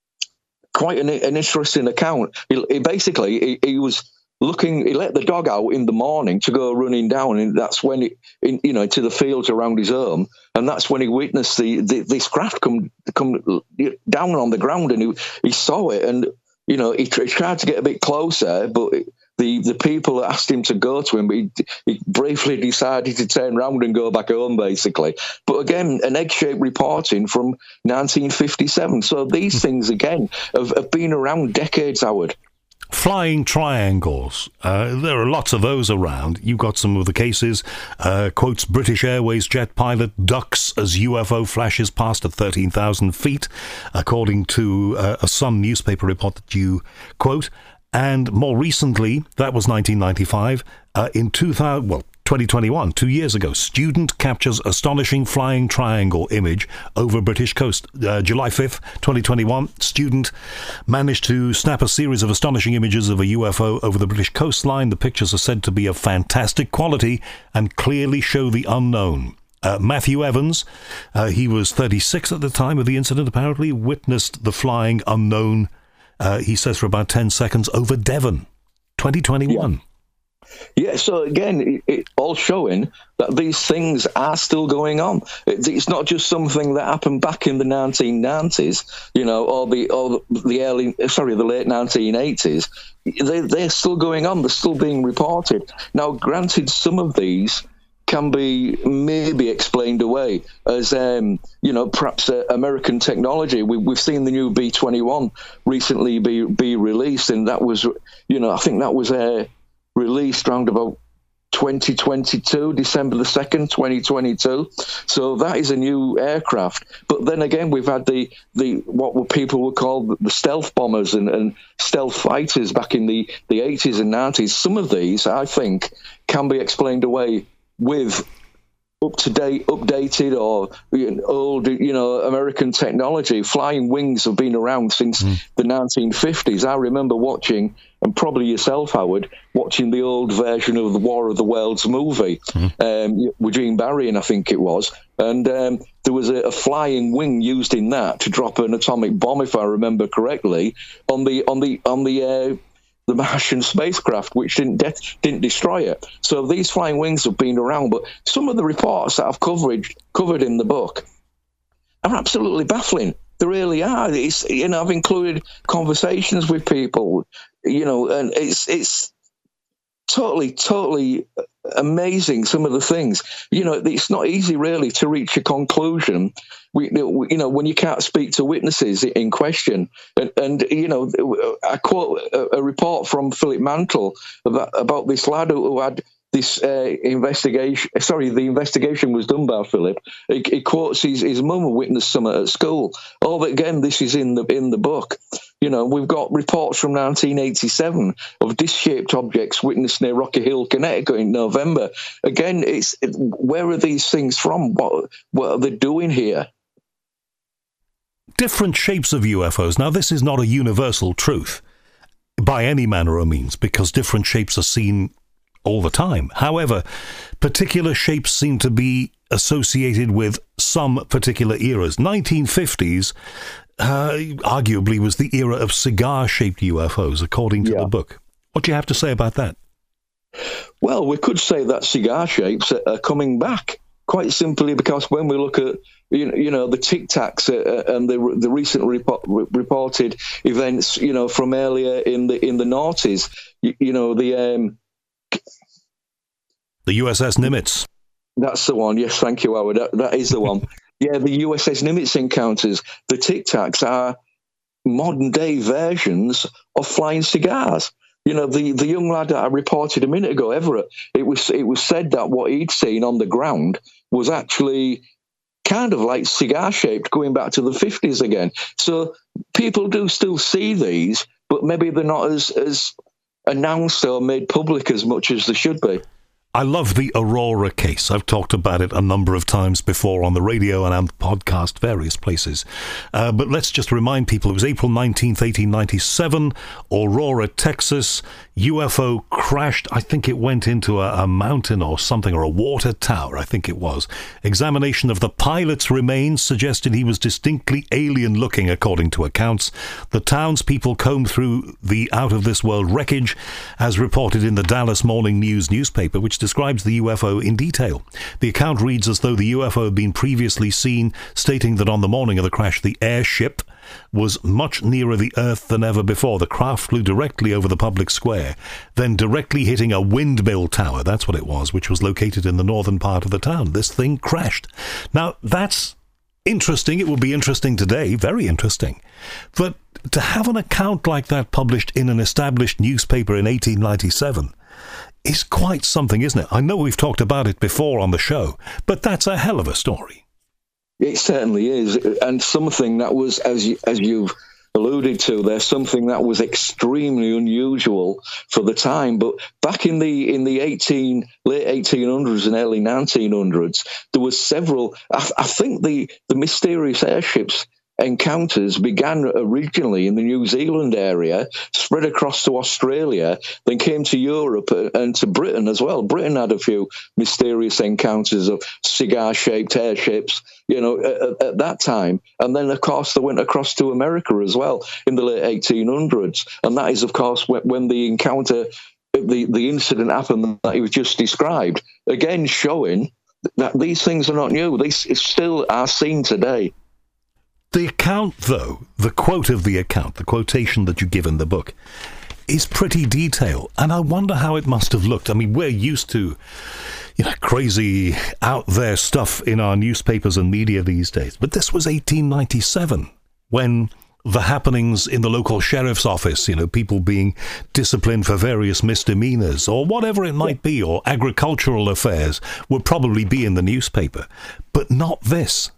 quite an, an interesting account. He, he basically, he, he was... Looking, he let the dog out in the morning to go running down, and that's when it, in, you know, to the fields around his home, and that's when he witnessed the, the this craft come come down on the ground, and he, he saw it, and you know, he, he tried to get a bit closer, but the the people asked him to go to him, but he, he briefly decided to turn around and go back home, basically. But again, an egg-shaped reporting from nineteen fifty-seven. So these things again have, have been around decades, Howard. Flying triangles. Uh, there are lots of those around. You've got some of the cases. Uh, quotes British Airways jet pilot ducks as U F O flashes past at thirteen thousand feet, according to uh, a Sun newspaper report that you quote. And more recently, that was nineteen ninety-five, uh, in two thousand, well, twenty twenty-one, two years ago, student captures astonishing flying triangle image over British coast. Uh, July fifth, twenty twenty-one, student managed to snap a series of astonishing images of a U F O over the British coastline. The pictures are said to be of fantastic quality and clearly show the unknown. Uh, Matthew Evans, uh, he was thirty-six at the time of the incident, apparently, witnessed the flying unknown, uh, he says, for about ten seconds over Devon, twenty twenty-one. Yeah. Yeah, so again, it, it all showing that these things are still going on. It, it's not just something that happened back in the nineteen nineties, you know, or the or the early, sorry, the late nineteen eighties. They, they're still going on. They're still being reported. Now, granted, some of these can be maybe explained away as, um, you know, perhaps uh, American technology. We, we've seen the new B twenty-one recently be be released, and that was, you know, I think that was a uh, released around about twenty twenty-two, December the second, twenty twenty-two. So that is a new aircraft. But then again, we've had the, the what people would call the stealth bombers and, and stealth fighters back in the, the eighties and nineties. Some of these, I think, can be explained away with up-to-date, updated or you know, old, you know, American technology. Flying wings have been around since mm. the nineteen fifties. I remember watching, and probably yourself, Howard, watching the old version of the War of the Worlds movie mm. um, with Gene Barry, I think it was. And um, there was a, a flying wing used in that to drop an atomic bomb, if I remember correctly, on the on the on the uh, the Martian spacecraft, which didn't de- didn't destroy it. So these flying wings have been around, but some of the reports that I've covered covered in the book are absolutely baffling. They really are. It's, you know, I've included conversations with people, you know, and it's it's totally, totally amazing, some of the things. You know, it's not easy, really, to reach a conclusion, we, you know, when you can't speak to witnesses in question. And, and you know, I quote a, a report from Philip Mantle about, about this lad who had this uh, investigation, sorry, the investigation was done by Philip. He, he quotes his, his mum witnessed something at school. Oh, but again, this is in the in the book. You know, we've got reports from nineteen eighty-seven of disc-shaped objects witnessed near Rocky Hill, Connecticut in November. Again, it's it, where are these things from? What, what are they doing here? different shapes of U F Os. Now, this is not a universal truth by any manner or means, because different shapes are seen all the time. However, particular shapes seem to be associated with some particular eras. nineteen fifties uh, arguably was the era of cigar-shaped U F Os, according to yeah. the book. What do you have to say about that? Well, we could say that cigar shapes are coming back, quite simply because when we look at you know, you know the Tic Tacs uh, and the the recent report, reported events, you know, from earlier in the in the noughties, you, you know the um, the U S S Nimitz. That's the one. Yes, thank you, Howard. That, that is the one. Yeah, the U S S Nimitz encounters. The Tic Tacs are modern day versions of flying cigars. You know, the, the young lad that I reported a minute ago, Everett, it was it was said that what he'd seen on the ground was actually kind of like cigar-shaped, going back to the fifties again. So people do still see these, but maybe they're not as, as announced or made public as much as they should be. I love the Aurora case. I've talked about it a number of times before on the radio and on the podcast, various places. Uh, but let's just remind people, it was April nineteenth, eighteen ninety-seven, Aurora, Texas. U F O crashed. I think it went into a, a mountain or something, or a water tower, I think it was. Examination of the pilot's remains suggested he was distinctly alien-looking, according to accounts. The townspeople combed through the out-of-this-world wreckage, as reported in the Dallas Morning News newspaper, which describes the U F O in detail. The account reads as though the U F O had been previously seen, stating that on the morning of the crash, the airship was much nearer the Earth than ever before. The craft flew directly over the public square, then directly hitting a windmill tower, that's what it was, which was located in the northern part of the town. This thing crashed. Now, that's interesting. It will be interesting today, very interesting. But to have an account like that published in an established newspaper in eighteen ninety-seven is quite something, isn't it? I know we've talked about it before on the show, but that's a hell of a story. It certainly is, and something that was, as you, as you've alluded to, there's something that was extremely unusual for the time. But back in the in the eighteen late eighteen hundreds and early nineteen hundreds, there was several. I, I think the the mysterious airships encounters began originally in the New Zealand area, spread across to Australia, then came to Europe and to Britain as well. Britain had a few mysterious encounters of cigar-shaped airships, you know, at, at that time. And then, of course, they went across to America as well in the late eighteen hundreds. And that is, of course, when, when the encounter, the, the incident happened that you just described, again showing that these things are not new. These still are seen today. The account, though, the quote of the account, the quotation that you give in the book, is pretty detailed, and I wonder how it must have looked. I mean, we're used to, you know, crazy, out-there stuff in our newspapers and media these days, but this was eighteen ninety-seven, when the happenings in the local sheriff's office, you know, people being disciplined for various misdemeanors, or whatever it might be, or agricultural affairs, would probably be in the newspaper, but not this.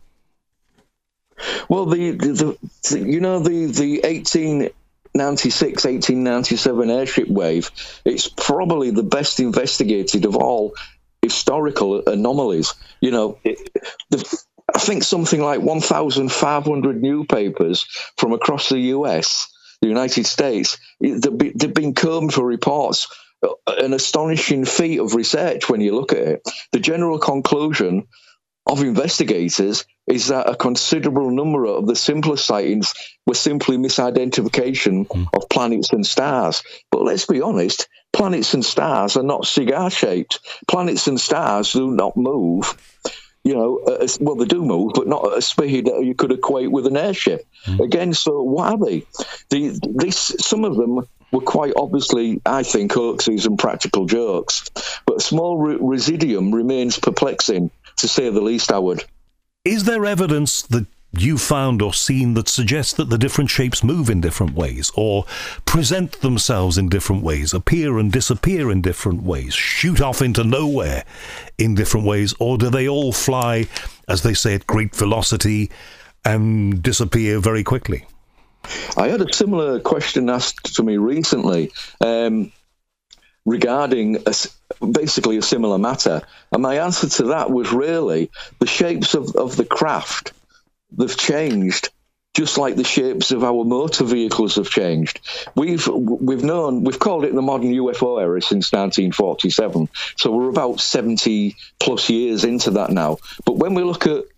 Well, the, the, the you know the the eighteen ninety-six, eighteen ninety-seven airship wave, it's probably the best investigated of all historical anomalies. You know, it, the, I think something like one thousand five hundred newspapers from across the U S, the United States, they've been combed for reports. An astonishing feat of research when you look at it. The general conclusion of investigators is that a considerable number of the simplest sightings were simply misidentification mm. of planets and stars. But let's be honest, planets and stars are not cigar-shaped. Planets and stars do not move. You know, uh, well, they do move, but not at a speed that you could equate with an airship. Mm. Again, so what are they? The, this, some of them were quite obviously, I think, hoaxes and practical jokes. But a small re- residuum remains perplexing, to say the least, Howard. Is there evidence that you found or seen that suggests that the different shapes move in different ways, or present themselves in different ways, appear and disappear in different ways, shoot off into nowhere in different ways, or do they all fly, as they say, at great velocity and disappear very quickly? I had a similar question asked to me recently um, regarding a, basically a similar matter. And my answer to that was really the shapes of, of the craft, they've changed just like the shapes of our motor vehicles have changed. We've we've known we've called it the modern U F O era since nineteen forty-seven. So we're about seventy plus years into that now. But when we look at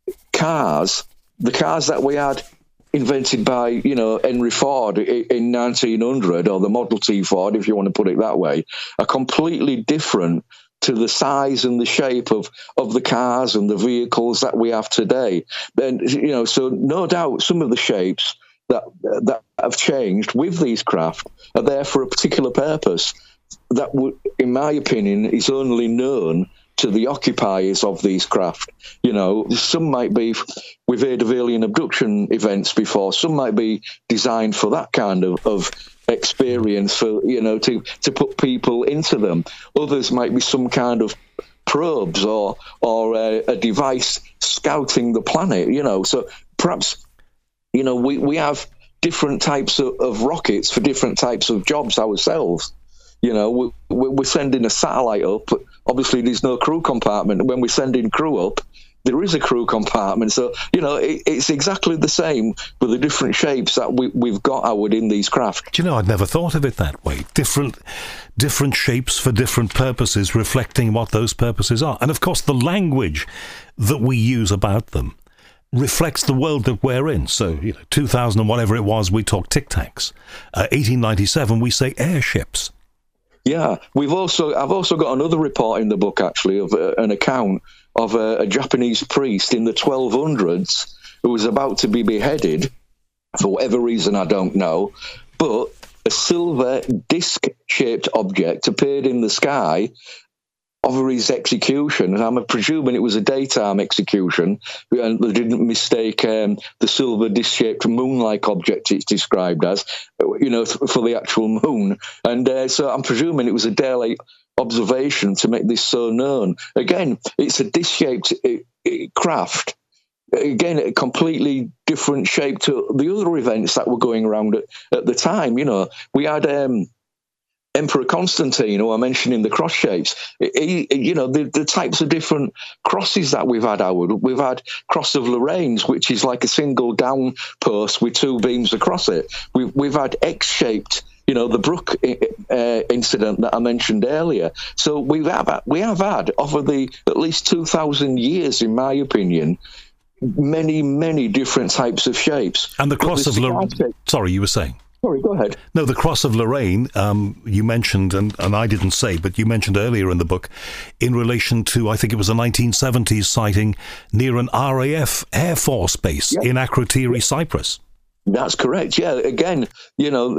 cars, the cars that we had invented by, you know, Henry Ford in nineteen hundred, or the Model T Ford, if you want to put it that way, are completely different to the size and the shape of, of the cars and the vehicles that we have today. Then, you know, so no doubt some of the shapes that that have changed with these craft are there for a particular purpose that, would, in my opinion, is only known to the occupiers of these craft. You know, some might be, we've heard of alien abduction events before, some might be designed for that kind of, of experience, for, you know, to, to put people into them. Others might be some kind of probes or, or a, a device scouting the planet, you know. So perhaps, you know, we, we have different types of, of rockets for different types of jobs ourselves. You know, we, we're sending a satellite up, but obviously there's no crew compartment. When we're sending crew up, there is a crew compartment. So, you know, it, it's exactly the same with the different shapes that we, we've got, Howard, in these craft. Do you know, I'd never thought of it that way. Different different shapes for different purposes, reflecting what those purposes are. And, of course, the language that we use about them reflects the world that we're in. So, you know, two thousand and whatever it was, we talk Tic Tacs. Uh, eighteen ninety-seven, we say airships. Yeah, we've also I've also got another report in the book, actually, of uh, an account of a, a Japanese priest in the twelve hundreds who was about to be beheaded for whatever reason, I don't know, but a silver disc-shaped object appeared in the sky over his execution, and I'm presuming it was a daytime execution, and they didn't mistake um, the silver disc-shaped moon-like object it's described as, you know, for the actual moon. And uh, so I'm presuming it was a daylight observation to make this so known. Again, it's a disc-shaped craft. Again, a completely different shape to the other events that were going around at, at the time. You know, we had Um, Emperor Constantine, who I mentioned in the cross shapes, he, you know, the, the types of different crosses that we've had, Howard. We've had Cross of Lorraine's, which is like a single down post with two beams across it. We've, we've had X-shaped, you know, the Brook uh, incident that I mentioned earlier. So we have, we have had, over the at least two thousand years, in my opinion, many, many different types of shapes. And the Cross of Lorraine, sorry, you were saying? Sorry, go ahead. No, the Cross of Lorraine, um, you mentioned, and, and I didn't say, but you mentioned earlier in the book, in relation to, I think it was a nineteen seventies sighting near an R A F Air Force base yeah. in Akrotiri, Cyprus. That's correct, yeah. Again, you know,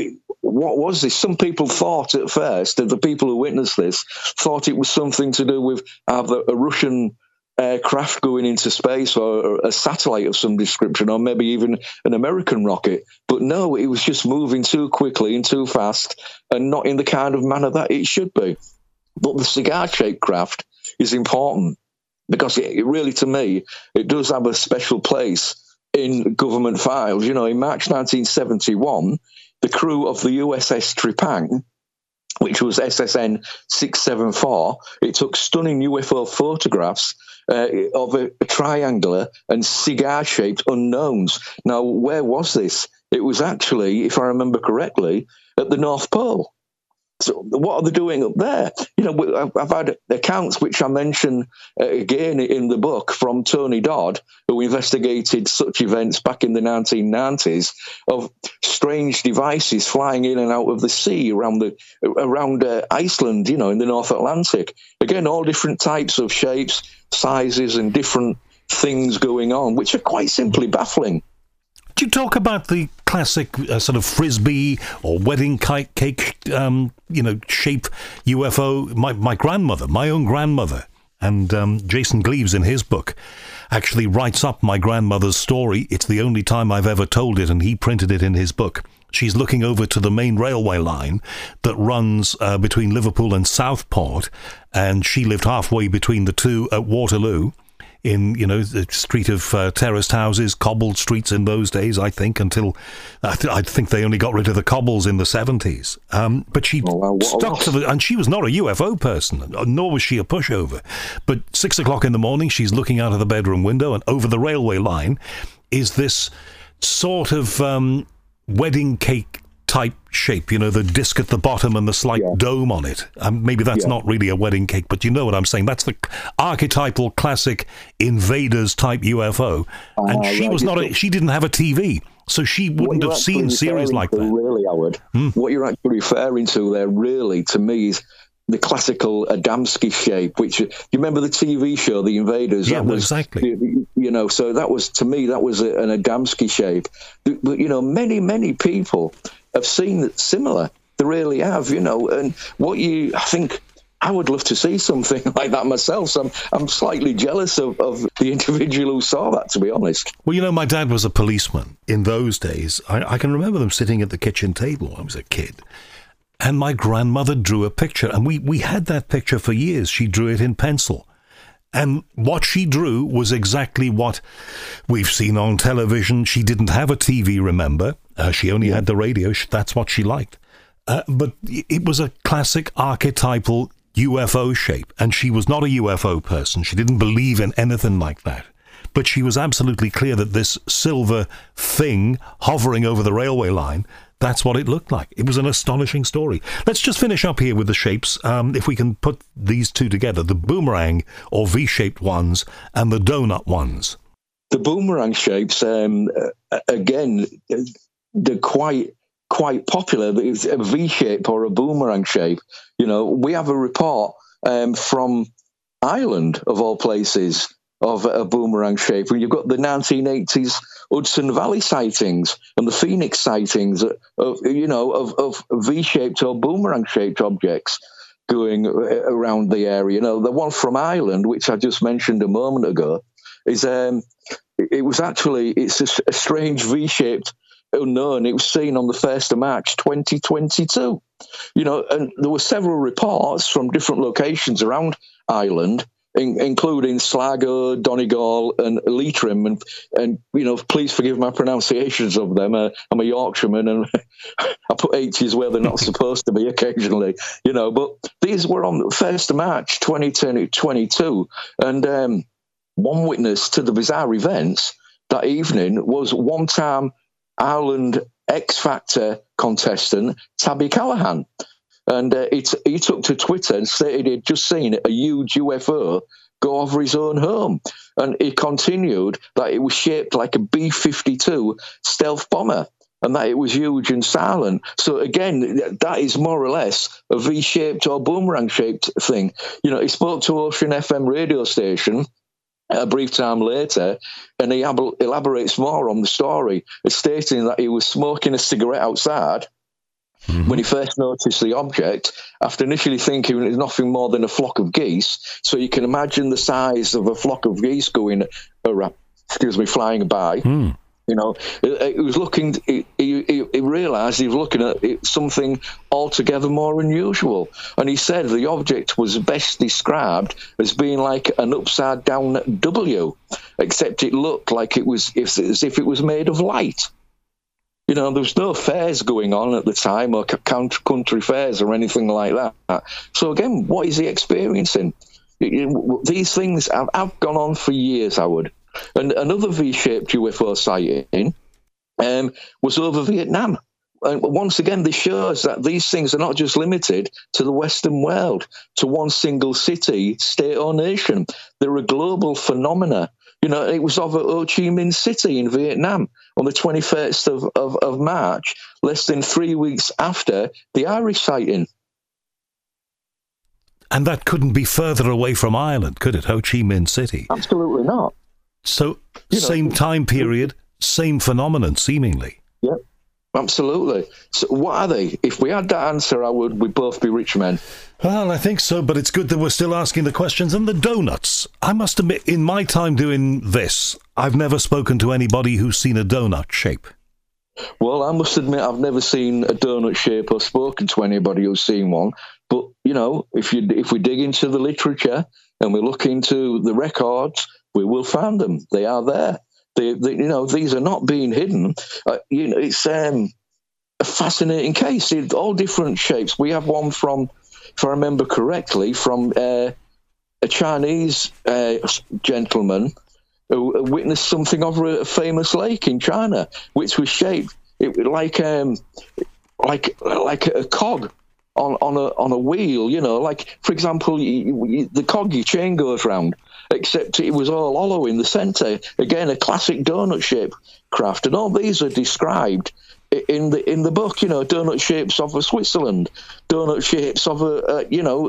what was this? Some people thought at first, that the people who witnessed this, thought it was something to do with either a Russian aircraft going into space or a satellite of some description, or maybe even an American rocket. But no, it was just moving too quickly and too fast, and not in the kind of manner that it should be. But the cigar-shaped craft is important because it, it really, to me, it does have a special place in government files. You know, in March nineteen seventy-one, the crew of the U S S Trepang, which was S S N six seventy-four, it took stunning U F O photographs uh, of a, a triangular and cigar-shaped unknowns. Now, where was this? It was actually, if I remember correctly, at the North Pole. So what are they doing up there? You know, I've had accounts which I mention uh, again in the book from Tony Dodd, who investigated such events back in the nineteen nineties, of strange devices flying in and out of the sea around the around uh, Iceland, you know, in the North Atlantic. Again, all different types of shapes, sizes, and different things going on, which are quite simply baffling. Do you talk about the classic uh, sort of frisbee or wedding kite cake, um, you know, shape U F O? My my grandmother, my own grandmother, and um, Jason Gleaves in his book actually writes up my grandmother's story. It's the only time I've ever told it, and he printed it in his book. She's looking over to the main railway line that runs uh, between Liverpool and Southport, and she lived halfway between the two at Waterloo, in, you know, the street of uh, terraced houses, cobbled streets in those days, I think, until I, th- I think they only got rid of the cobbles in the seventies. Um, but she oh, wow, stuck to the, and she was not a U F O person, nor was she a pushover. But six o'clock in the morning, she's looking out of the bedroom window, and over the railway line is this sort of um, wedding cake type shape, you know, the disc at the bottom and the slight yeah. dome on it. Um, maybe that's yeah. not really a wedding cake, but you know what I'm saying. That's the archetypal, classic invaders type U F O. Uh, and she right. was not. A, she didn't have a T V, so she wouldn't have seen series like to, that. Really, Howard. Hmm. What you're actually referring to there, really, to me, is the classical Adamski shape. Which you remember the T V show, The Invaders? Yeah, that was, exactly. You, you know, so that was to me that was a, an Adamski shape. But you know, many many people have seen it similar. They really have, you know. And what you, I think, I would love to see something like that myself. So I'm, I'm slightly jealous of, of the individual who saw that, to be honest. Well, you know, my dad was a policeman in those days. I, I can remember them sitting at the kitchen table when I was a kid. And my grandmother drew a picture. And we, we had that picture for years. She drew it in pencil. And what she drew was exactly what we've seen on television. She didn't have a T V, remember? Uh, she only had the radio. That's what she liked. Uh, but it was a classic archetypal U F O shape. And she was not a U F O person. She didn't believe in anything like that. But she was absolutely clear that this silver thing hovering over the railway line, that's what it looked like. It was an astonishing story. Let's just finish up here with the shapes. Um, if we can put these two together, the boomerang or V-shaped ones and the donut ones. The boomerang shapes, um, again, they're quite quite popular. It's a V-shape or a boomerang shape. You know, we have a report um, from Ireland, of all places, of a boomerang shape. When you've got the nineteen eighties Hudson Valley sightings and the Phoenix sightings of, you know, of, of V-shaped or boomerang-shaped objects going around the area. You know, the one from Ireland, which I just mentioned a moment ago, is um, it was actually it's a, a strange V-shaped unknown. It was seen on the first of March twenty twenty-two. You know, and there were several reports from different locations around Ireland, In, including Sligo, Donegal, and Leitrim, and and you know, please forgive my pronunciations of them. Uh, I'm a Yorkshireman, and I put H's where they're not supposed to be occasionally, you know. But these were on the first of March twenty twenty-two, and um, one witness to the bizarre events that evening was one-time Ireland X Factor contestant Tabby Callahan. And uh, he, he took to Twitter and stated he'd just seen a huge U F O go over his own home. And he continued that it was shaped like a B fifty-two stealth bomber and that it was huge and silent. So, again, that is more or less a V-shaped or boomerang-shaped thing. You know, he spoke to Ocean F M radio station a brief time later, and he ab- elaborates more on the story, stating that he was smoking a cigarette outside Mm-hmm. when he first noticed the object, after initially thinking it was nothing more than a flock of geese. So you can imagine the size of a flock of geese going around, excuse me, flying by. Mm. You know, he was looking, he, he, he realised he was looking at something altogether more unusual. And he said the object was best described as being like an upside down W, except it looked like it was as if it was made of light. You know, there was no fairs going on at the time, or country fairs or anything like that. So again, what is he experiencing? These things have, have gone on for years, Howard. And another V-shaped U F O sighting um, was over Vietnam. And once again, this shows that these things are not just limited to the Western world, to one single city, state or nation. They're a global phenomena. You know, it was over Ho Chi Minh City in Vietnam on the twenty-first of, of, of March, less than three weeks after the Irish sighting. And that couldn't be further away from Ireland, could it? Ho Chi Minh City? Absolutely not. So, you same know, time period, same phenomenon, seemingly. Yeah, absolutely. So what are they? If we had that answer, I would we'd both be rich men. Well, I think so, but it's good that we're still asking the questions. And the donuts. I must admit, in my time doing this, I've never spoken to anybody who's seen a donut shape. Well, I must admit, I've never seen a donut shape or spoken to anybody who's seen one. But, you know, if you if we dig into the literature and we look into the records, we will find them. They are there. They, they you know, these are not being hidden. Uh, you know, it's um, a fascinating case. It's all different shapes. We have one from, if I remember correctly, from uh, a Chinese uh, gentleman who witnessed something over a famous lake in China, which was shaped it, like um, like like a cog on on a on a wheel. You know, like for example, you, you, the cog your chain goes round, except it was all hollow in the centre. Again, a classic donut shape craft, and all these are described in the in the book. You know, donut shapes of a Switzerland, donut shapes of a uh, you know.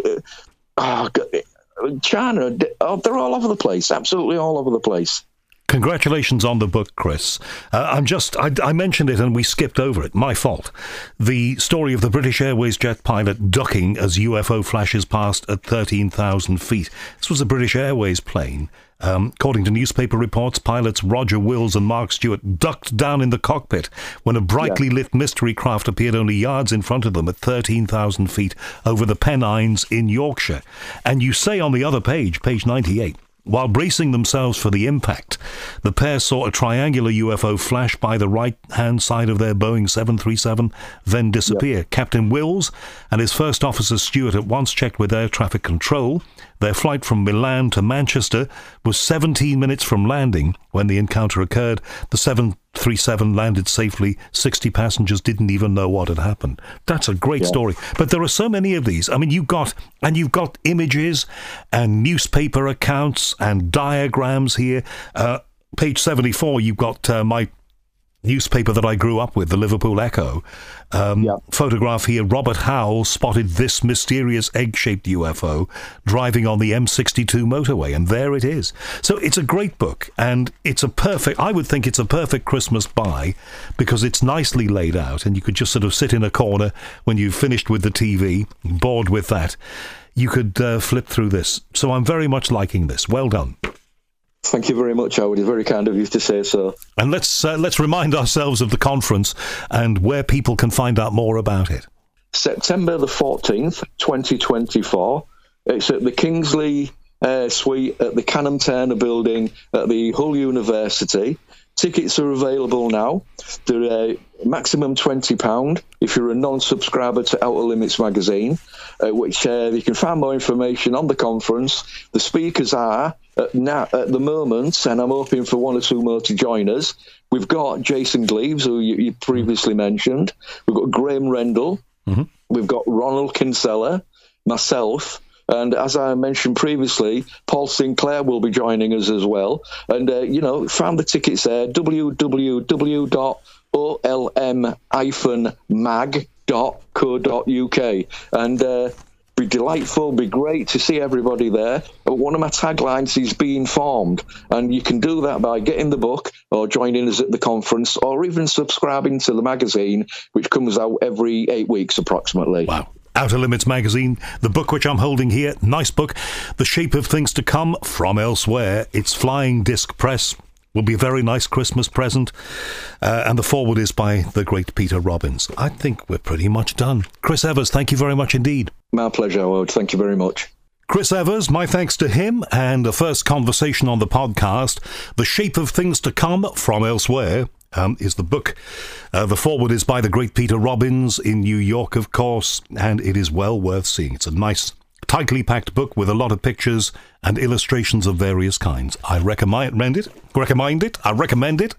Uh, oh, China, they're all over the place, absolutely all over the place. Congratulations on the book, Chris. Uh, I'm just, I, I mentioned it and we skipped over it. My fault. The story of the British Airways jet pilot ducking as U F O flashes past at thirteen thousand feet. This was a British Airways plane. Um, according to newspaper reports, pilots Roger Wills and Mark Stewart ducked down in the cockpit when a brightly yeah. lit mystery craft appeared only yards in front of them at thirteen thousand feet over the Pennines in Yorkshire. And you say on the other page, page ninety-eight, while bracing themselves for the impact, the pair saw a triangular U F O flash by the right-hand side of their Boeing seven thirty-seven, then disappear. Yep. Captain Wills and his first officer Stewart at once checked with air traffic control. Their flight from Milan to Manchester was seventeen minutes from landing when the encounter occurred. The seven thirty-seven landed safely. sixty passengers didn't even know what had happened. That's a great yeah. story. But there are so many of these. I mean, you've got, and you've got images and newspaper accounts and diagrams here. Uh, page seventy-four, you've got uh, my newspaper that I grew up with, the Liverpool Echo. Um, yeah. Photograph here, Robert Howell spotted this mysterious egg-shaped U F O driving on the M sixty-two motorway, and there it is. So it's a great book, and it's a perfect, I would think it's a perfect Christmas buy, because it's nicely laid out, and you could just sort of sit in a corner when you've finished with the T V, bored with that. You could uh, flip through this. So I'm very much liking this. Well done. Thank you very much, Howard. It's very kind of you to say so. And let's uh, let's remind ourselves of the conference and where people can find out more about it. September the fourteenth, twenty twenty-four. It's at the Kingsley uh, Suite at the Canham Turner Building at the Hull University. Tickets are available now. They're uh, maximum twenty pounds if you're a non-subscriber to Outer Limits magazine, uh, which uh, you can find more information on the conference. The speakers are, at, now, at the moment, and I'm hoping for one or two more to join us, we've got Jason Gleaves, who you, you previously mentioned. We've got Graham Rendell. Mm-hmm. We've got Ronald Kinsella, myself, and as I mentioned previously, Paul Sinclair will be joining us as well. And, uh, you know, found the tickets there, w w w dot o l m dash mag dot co dot u k. And uh, be delightful, be great to see everybody there. One of my taglines is be informed. And you can do that by getting the book or joining us at the conference or even subscribing to the magazine, which comes out every eight weeks approximately. Wow. Outer Limits magazine, the book which I'm holding here, nice book, The Shape of Things to Come from Elsewhere. It's flying disc press, will be a very nice Christmas present. Uh, and the foreword is by the great Peter Robbins. I think we're pretty much done. Chris Evers, thank you very much indeed. My pleasure, Howard. Thank you very much. Chris Evers, my thanks to him, and the first conversation on the podcast, The Shape of Things to Come from Elsewhere, Um, is the book. Uh, the foreword is by the great Peter Robbins in New York, of course, and it is well worth seeing. It's a nice, tightly packed book with a lot of pictures and illustrations of various kinds. I recommend it. Recommend it. I recommend it.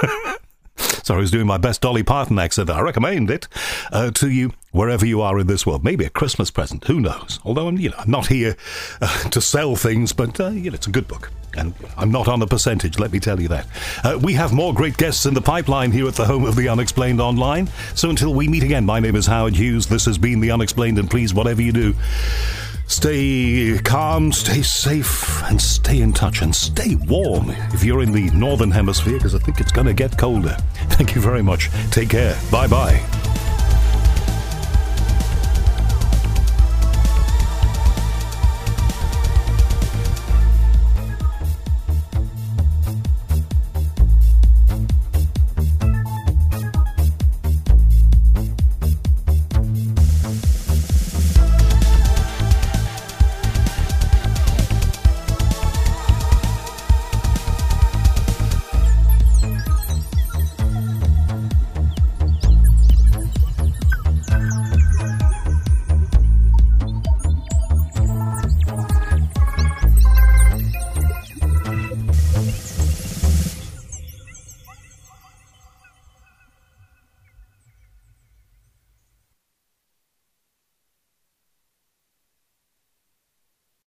Sorry, I was doing my best Dolly Parton accent. I recommend it uh, to you wherever you are in this world. Maybe a Christmas present. Who knows? Although I'm, you know, I'm not here uh, to sell things, but uh, you know, it's a good book. And I'm not on a percentage, let me tell you that. Uh, we have more great guests in the pipeline here at the home of The Unexplained Online. So until we meet again, my name is Howard Hughes. This has been The Unexplained, and please, whatever you do, stay calm, stay safe, and stay in touch, and stay warm if you're in the Northern Hemisphere, because I think it's going to get colder. Thank you very much. Take care. Bye-bye.